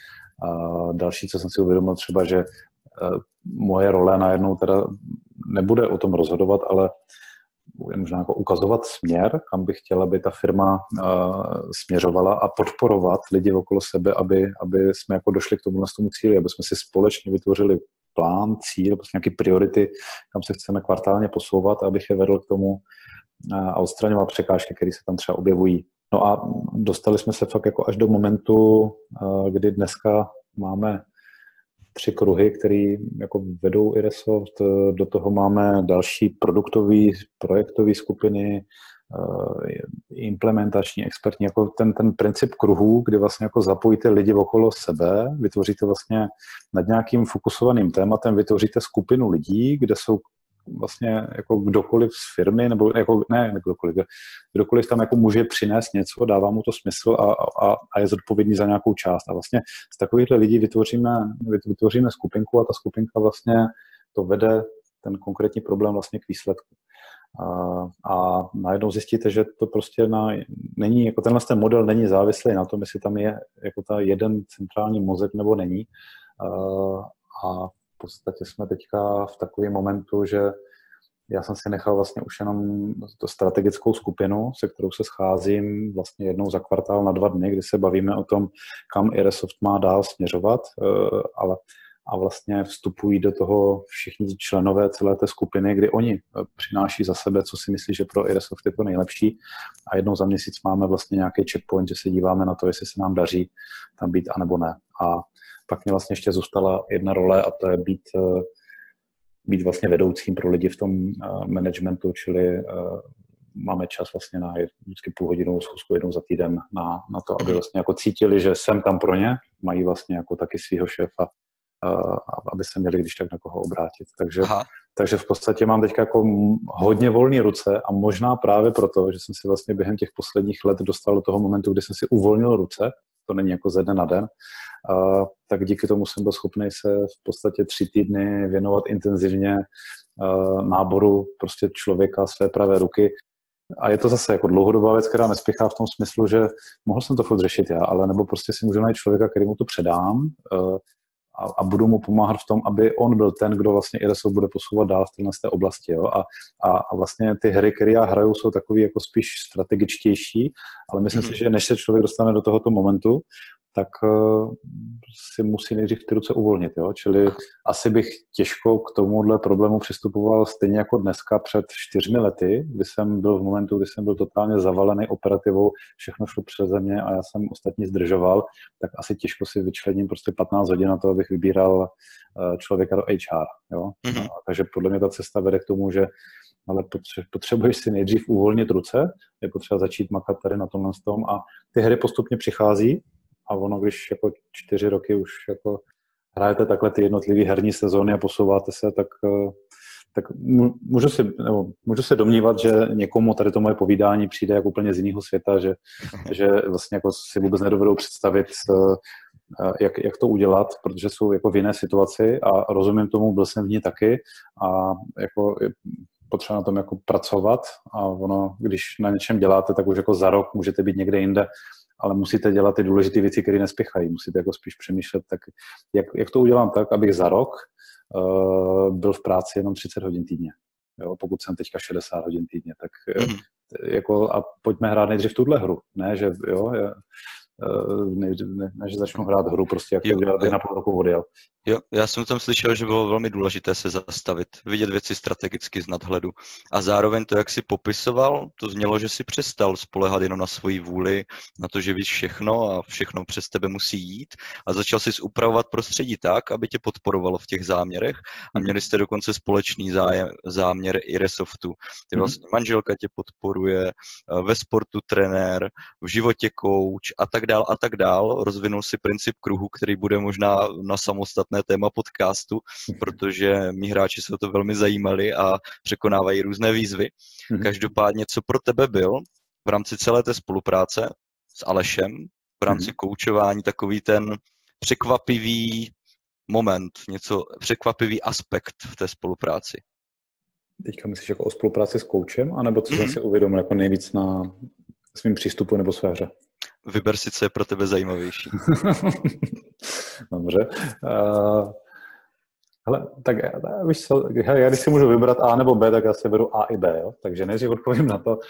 [SPEAKER 3] Další, co jsem si uvědomil třeba, že moje role najednou teda nebude o tom rozhodovat, ale možná jako ukazovat směr, kam bych chtěl, aby ta firma směřovala a podporovat lidi okolo sebe, aby jsme jako došli k tomu cíli, aby jsme si společně vytvořili plán, cíl, prostě nějaké priority, kam se chceme kvartálně posouvat, abych je vedl k tomu a odstraňoval překážky, které se tam třeba objevují. No a dostali jsme se fakt jako až do momentu, kdy dneska máme 3 kruhy, které jako vedou iResoft, do toho máme další projektové skupiny, implementační, expertní, jako ten princip kruhů, kdy vlastně jako zapojíte lidi okolo sebe, vytvoříte vlastně nad nějakým fokusovaným tématem, vytvoříte skupinu lidí, kde jsou vlastně jako kdokoliv z firmy, nebo jako, ne kdokoliv tam jako může přinést něco, dává mu to smysl a je zodpovědný za nějakou část. A vlastně z takovýchhle lidí vytvoříme skupinku a ta skupinka vlastně to vede ten konkrétní problém vlastně k výsledku. A najednou zjistíte, že to prostě není, jako tenhle ten model není závislý na tom, jestli tam je jako ta jeden centrální mozek nebo není. A v podstatě jsme teďka v takovém momentu, že já jsem si nechal vlastně už jenom to strategickou skupinu, se kterou se scházím vlastně jednou za kvartál na 2 dny, kdy se bavíme o tom, kam iResoft má dál směřovat, a vlastně vstupují do toho všichni členové celé té skupiny, kdy oni přináší za sebe, co si myslí, že pro iResoft je to nejlepší, a jednou za měsíc máme vlastně nějaký checkpoint, že se díváme na to, jestli se nám daří tam být anebo ne. A pak mě vlastně ještě zůstala jedna role, a to je být vlastně vedoucím pro lidi v tom managementu, čili máme čas vlastně na vždycky půlhodinovou schůzku jednou za týden na to, aby vlastně jako cítili, že jsem tam pro ně, mají vlastně jako taky svýho šéfa, aby se měli když tak na koho obrátit. Takže v podstatě mám teď jako hodně volné ruce a možná právě proto, že jsem si vlastně během těch posledních let dostal do toho momentu, kdy jsem si uvolnil ruce, to není jako ze dne na den, tak díky tomu jsem byl schopný se v podstatě 3 týdny věnovat intenzivně náboru prostě člověka, své pravé ruky. A je to zase jako dlouhodobá věc, která nespěchá v tom smyslu, že mohl jsem to furt řešit já, ale nebo prostě si můžu najít člověka, který mu to předám a budu mu pomáhat v tom, aby on byl ten, kdo vlastně iResoft bude posouvat dál v té oblasti. Jo? A vlastně ty hry, které já hraju, jsou takový jako spíš strategičtější, ale myslím si, že než se člověk dostane do tohoto momentu, tak si musí nejdřív ty ruce uvolnit. Jo? Čili asi bych těžko k tomuhle problému přistupoval stejně jako dneska před 4 lety, kdy jsem byl v momentu, kdy jsem byl totálně zavalený operativou, všechno šlo přeze mě a já jsem ostatní zdržoval, tak asi těžko si vyčlením prostě 15 hodin na to, abych vybíral člověka do HR. Jo? Takže podle mě ta cesta vede k tomu, že ale potřebuješ si nejdřív uvolnit ruce, je potřeba začít makat tady na tomhle tom a ty hry postupně přichází. A ono, když jako 4 roky už jako hrajete takhle ty jednotlivé herní sezóny a posouváte se, tak můžu se domnívat, že někomu tady to moje povídání přijde jako úplně z jiného světa, že vlastně jako si vůbec nedovedou představit, jak to udělat, protože jsou jako v jiné situaci a rozumím tomu, byl jsem v ní taky a jako potřeba na tom jako pracovat a ono, když na něčem děláte, tak už jako za rok můžete být někde jinde, ale musíte dělat ty důležité věci, které nespěchají. Musíte jako spíš přemýšlet, tak jak to udělám tak, abych za rok byl v práci jenom 30 hodin týdně. Jo, pokud jsem teďka 60 hodin týdně, tak jako a pojďme hrát nejdřív tuhle hru. Ne, že jo, než začnu hrát hru, prostě jak to dělat, na půl roku odjel.
[SPEAKER 2] Jo, já jsem tam slyšel, že bylo velmi důležité se zastavit, vidět věci strategicky z nadhledu. A zároveň to, jak jsi popisoval, to znělo, že si přestal spoléhat jenom na svoji vůli, na to, že víš všechno a všechno přes tebe musí jít. A začal jsi upravovat prostředí tak, aby tě podporovalo v těch záměrech. A měli jste dokonce společný záměr i Resoftu. Ty vlastně manželka tě podporuje, ve sportu trenér, v životě coach a tak dál. Rozvinul si princip kruhu, který bude možná na samostatné téma podcastu, protože mí hráči se o to velmi zajímali a překonávají různé výzvy. Každopádně, co pro tebe byl v rámci celé té spolupráce s Alešem, v rámci koučování, takový ten překvapivý moment, něco překvapivý aspekt v té spolupráci?
[SPEAKER 3] Teďka myslíš jako o spolupráci s koučem, anebo co jsem si uvědomil jako nejvíc na svým přístupu nebo sféře?
[SPEAKER 2] Vyber si, co je pro tebe zajímavější.
[SPEAKER 3] Dobře. Hele, tak víš co, já když si můžu vybrat A nebo B, tak já si beru A i B, jo? Takže nejdřív odpovím na to,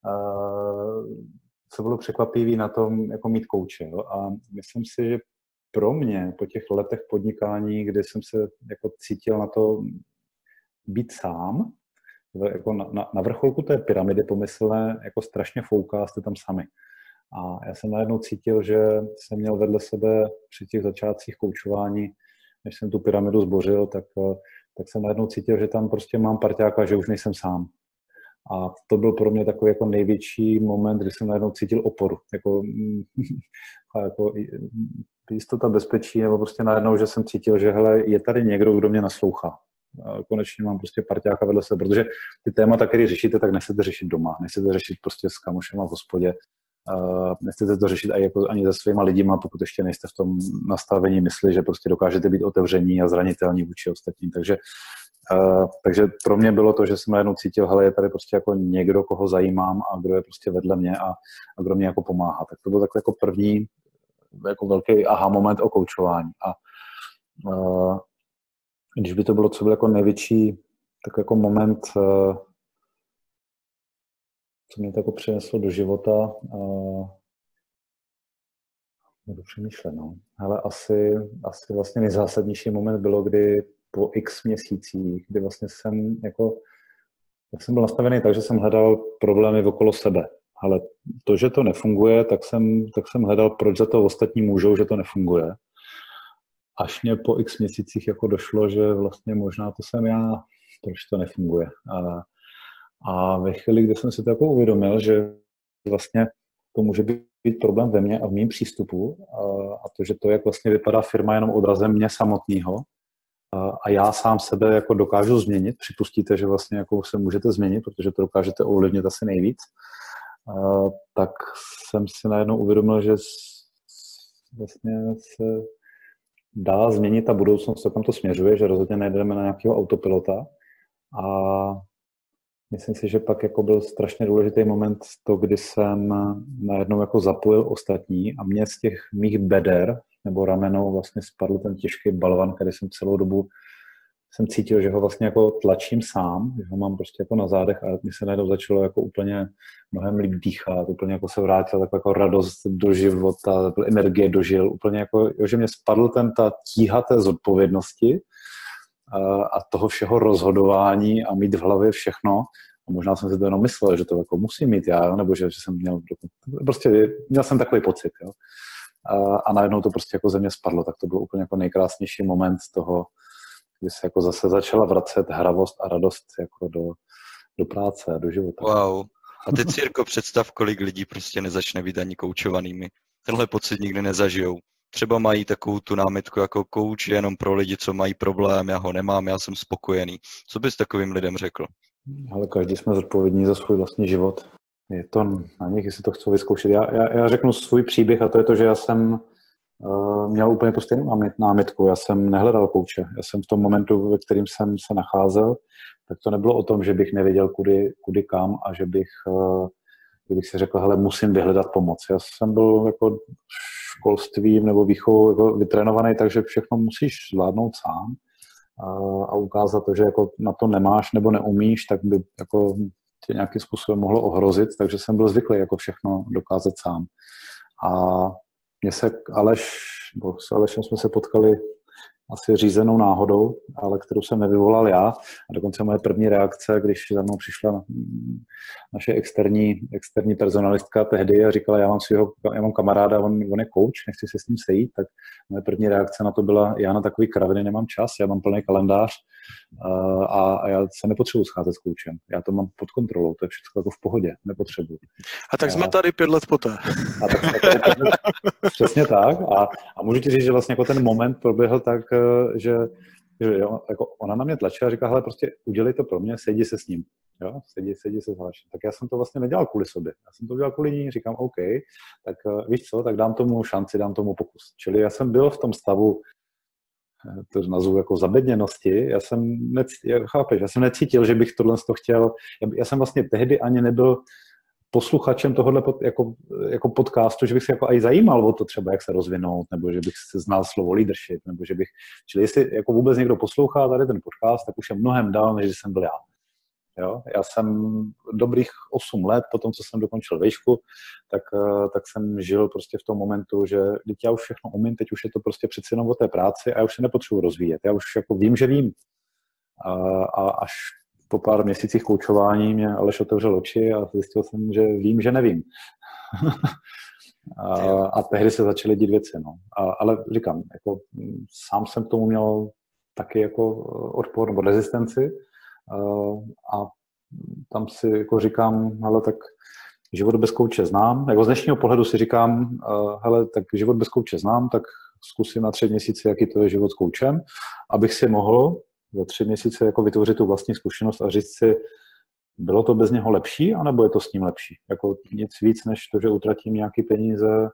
[SPEAKER 3] co bylo překvapivý na tom, jako mít kouče. Jo? A myslím si, že pro mě po těch letech podnikání, kdy jsem se jako cítil na to být sám, jako na vrcholku té pyramidy pomyslné, jako strašně fouká, jste tam sami. A já jsem najednou cítil, že jsem měl vedle sebe při těch začátcích koučování, než jsem tu pyramidu zbořil, tak jsem najednou cítil, že tam prostě mám parťáka, že už nejsem sám. A to byl pro mě takový jako největší moment, kdy jsem najednou cítil oporu. Jako jistota, bezpečí, nebo prostě najednou, že jsem cítil, že hele, je tady někdo, kdo mě naslouchá. A konečně mám prostě parťáka vedle sebe, protože ty témata, které řešíte, tak nechcete řešit doma, nechcete řešit prostě s kamošema v hospodě, nechcete to řešit ani se svýma lidima, pokud ještě nejste v tom nastavení mysli, že prostě dokážete být otevření a zranitelní vůči ostatním. Takže pro mě bylo to, že jsem najednou cítil, hele, je tady prostě jako někdo, koho zajímám a kdo je prostě vedle mě a kdo mě jako pomáhá. Tak to byl takový jako první jako velký aha moment o koučování. A když by to bylo, co byl jako největší tak jako moment, co mě to jako přineslo do života, budu přemýšlet, no. Ale asi vlastně nejzásadnější moment bylo, kdy po x měsících, kdy vlastně jsem byl nastavený tak, že jsem hledal problémy okolo sebe. Ale to, že to nefunguje, tak jsem hledal, proč za to ostatní můžou, že to nefunguje. Až mě po x měsících jako došlo, že vlastně možná to jsem já, proč to nefunguje. A ve chvíli, kdy jsem si to jako uvědomil, že vlastně to může být problém ve mně a v mém přístupu a to, že to, jak vlastně vypadá firma, jenom odrazem mě samotného a já sám sebe jako dokážu změnit, připustíte, že vlastně jako se můžete změnit, protože to dokážete ovlivnit asi nejvíc, tak jsem si najednou uvědomil, že vlastně se dá změnit ta budoucnost, co tam to směřuje, že rozhodně nejdeme na nějakého autopilota a myslím si, že pak jako byl strašně důležitý moment to, kdy jsem najednou jako zapojil ostatní a mě z těch mých beder nebo ramenou vlastně spadl ten těžký balvan, který jsem celou dobu jsem cítil, že ho vlastně jako tlačím sám, že ho mám prostě jako na zádech a mi se najednou začalo jako úplně mnohem líp dýchat, úplně jako se vrátila taková jako radost do života, energie do žil, úplně jako, že mě spadl ta tíha té zodpovědnosti a toho všeho rozhodování a mít v hlavě všechno. A možná jsem si to jenom myslel, že to jako musím mít já, nebo že jsem měl, prostě měl jsem takový pocit, jo. A najednou to prostě jako ze mě spadlo, tak to byl úplně jako nejkrásnější moment toho, kdy se jako zase začala vracet hravost a radost jako do práce a do života.
[SPEAKER 2] Wow. A teď si, Jirko, představ, kolik lidí prostě nezačne být ani koučovanými. Tenhle pocit nikdy nezažijou. Třeba mají takovou tu námitku jako kouč jenom pro lidi, co mají problém, já ho nemám, já jsem spokojený. Co bys takovým lidem řekl?
[SPEAKER 3] Ale každý jsme zodpovědní za svůj vlastní život. Je to na nich, jestli to chcou vyzkoušet. Já řeknu svůj příběh a to je to, že já jsem měl úplně tu stejnou námitku. Já jsem nehledal kouče. Já jsem v tom momentu, ve kterým jsem se nacházel, tak to nebylo o tom, že bych nevěděl kudy kam a že bych si řekl, hele, musím vyhledat pomoc. Já jsem byl jako školstvím nebo výchovou jako vytrénovaný, takže všechno musíš zvládnout sám a ukázat to, že jako na to nemáš nebo neumíš, tak by jako tě nějakým způsobem mohlo ohrozit, takže jsem byl zvyklý jako všechno dokázat sám. A mně se s Alešem jsme se potkali asi řízenou náhodou, ale kterou jsem nevyvolal já. A dokonce moje první reakce, když za mnou přišla naše externí personalistka tehdy a říkala, já mám kamaráda, on je coach, nechci se s ním sejít, tak moje první reakce na to byla, já na takový kraviny nemám čas, já mám plný kalendář a já se nepotřebuji scházet s koučem. Já to mám pod kontrolou, to je všechno jako v pohodě, nepotřebuji.
[SPEAKER 1] A tak jsme tady 5 let poté.
[SPEAKER 3] Přesně tak. A můžu ti říct, že vlastně jako ten moment proběhl tak, že jako ona na mě tlačila a říká, hele, prostě udělej to pro mě, sejdi se s ním. Jo? Sejdi se s Alešem. Tak já jsem to vlastně nedělal kvůli sobě. Já jsem to udělal kvůli ní, říkám, OK, tak víš co, tak dám tomu šanci, dám tomu pokus. Čili já jsem byl v tom stavu, to nazvu jako zabedněnosti, já jsem necítil, že bych tohle chtěl, já jsem vlastně tehdy ani nebyl posluchačem tohohle jako podcastu, že bych se jako i zajímal o to třeba, jak se rozvinout, nebo že bych se znal slovo leadership, nebo že bych, čili jestli jako vůbec někdo poslouchá tady ten podcast, tak už je mnohem dál, než jsem byl já. Jo? Já jsem dobrých 8 let, potom co jsem dokončil vejšku, tak jsem žil prostě v tom momentu, že teď já už všechno umím, teď už je to prostě přeci jenom o té práci a já už se nepotřebuji rozvíjet. Já už jako vím, že vím. A až po pár měsících koučování mě Aleš otevřel oči a zjistil jsem, že vím, že nevím. A tehdy se začaly dít věci. No. Ale říkám, jako, sám jsem k tomu měl taky jako odpor nebo rezistenci a tam si jako říkám, hele, tak život bez kouče znám. Jako z dnešního pohledu si říkám, hele, tak život bez kouče znám, tak zkusím na 3 měsíce, jaký to je život s koučem, abych si mohl za 3 měsíce jako vytvořit tu vlastní zkušenost a říct si, bylo to bez něho lepší, anebo je to s ním lepší? Jako nic víc, než to, že utratím nějaký peníze,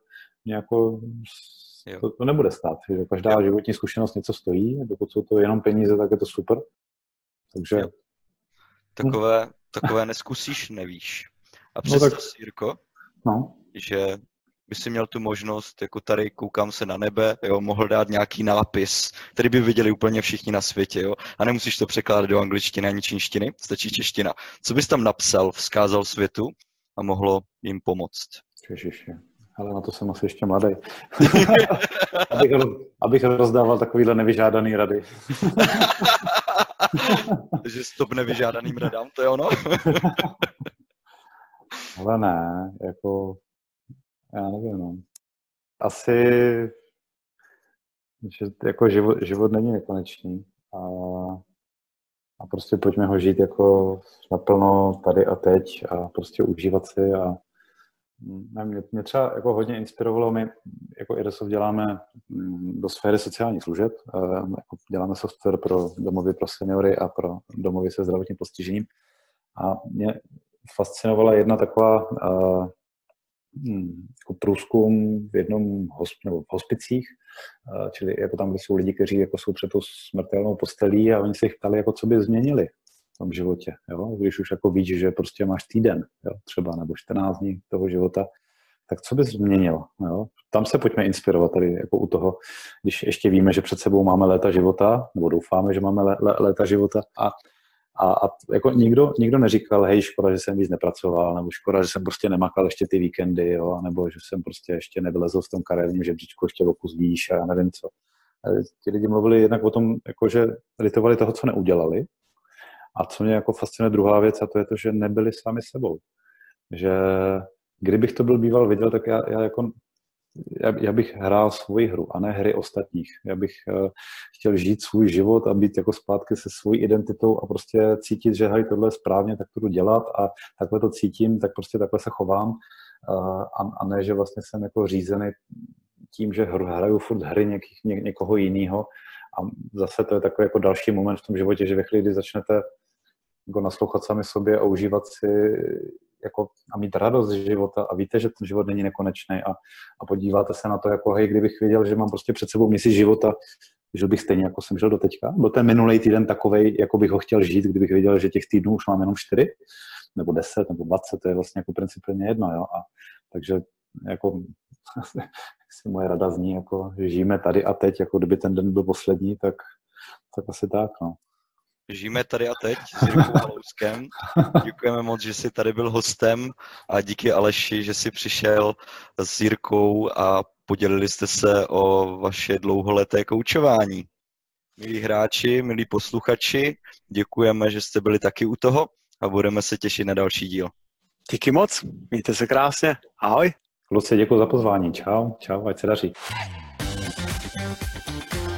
[SPEAKER 3] to nebude stát. Že každá životní zkušenost něco stojí, dokud jsou to jenom peníze, tak je to super. Takže...
[SPEAKER 2] Takové neskusíš, nevíš. A představ si, Jirko, že by si měl tu možnost, jako tady koukám se na nebe, jo, mohl dát nějaký nápis, který by viděli úplně všichni na světě, jo, a nemusíš to překládat do angličtiny ani čínštiny, stačí čeština. Co bys tam napsal, vzkázal světu a mohlo jim pomoct?
[SPEAKER 3] Ježiši, ale na to jsem asi ještě mladý. abych rozdával takovýhle nevyžádaný rady.
[SPEAKER 2] Takže stop nevyžádaným radám, to je ono?
[SPEAKER 3] Ale ne, jako já nevím, no. Asi, že jako život není nekonečný a prostě pojďme ho žít jako naplno tady a teď a prostě užívat si a mě třeba jako hodně inspirovalo, my jako IRSOF děláme do sféry sociálních služeb, jako děláme software pro domovy pro seniory a pro domovy se zdravotním postižením a mě fascinovala jedna taková jako průzkum v jednom nebo v hospicích, čili jako tam, kde jsou lidi, kteří jako jsou před tou smrtelnou postelí a oni se jich ptali, jako co by změnili v tom životě, jo? Když už jako víš, že prostě máš týden, jo? Třeba nebo 14 dní toho života, tak co bys změnil? Jo? Tam se pojďme inspirovat tady jako u toho, když ještě víme, že před sebou máme léta života, nebo doufáme, že máme léta života a jako nikdo neříkal, hej, škoda, že jsem víc nepracoval, nebo škoda, že jsem prostě nemakal ještě ty víkendy, jo, nebo že jsem prostě ještě nevylezl v tom kariérním žebříčku ještě o kus výš a já nevím co. Ti lidi mluvili jednak o tom, jako, že litovali toho, co neudělali. A co mě jako fascinuje druhá věc, a to je to, že nebyli sami sebou. Že kdybych to byl býval viděl, tak já bych hrál svoji hru a ne hry ostatních. Já bych chtěl žít svůj život a být jako zpátky se svojí identitou a prostě cítit, že hej, tohle je správně, tak to jdu dělat a takhle to cítím, tak prostě takhle se chovám a ne, že vlastně jsem jako řízený tím, že hraju furt hry někoho jiného. A zase to je takový jako další moment v tom životě, že ve chvíli, kdy začnete jako naslouchat sami sobě a užívat si jako, a mít radost z života a víte, že ten život není nekonečný a podíváte se na to jako, hej, kdybych věděl, že mám prostě před sebou měsíc života, žil bych stejně, jako jsem žil doteďka. Byl ten minulý týden takovej, jako bych ho chtěl žít, kdybych věděl, že těch týdnů už mám jenom 4, nebo 10, nebo 20, to je vlastně jako principiálně jedno, jo. A takže jako si moje rada zní, jako žijeme tady a teď, jako kdyby ten den byl poslední, tak asi tak, no.
[SPEAKER 2] Žijeme tady a teď s Jirkou Halouskem. Děkujeme moc, že jsi tady byl hostem a díky Aleši, že jsi přišel s Jirkou a podělili jste se o vaše dlouholeté koučování. Milí hráči, milí posluchači, děkujeme, že jste byli taky u toho a budeme se těšit na další díl.
[SPEAKER 1] Díky moc, mějte se krásně, ahoj.
[SPEAKER 3] Kluci, děkuji za pozvání, čau, ať se daří.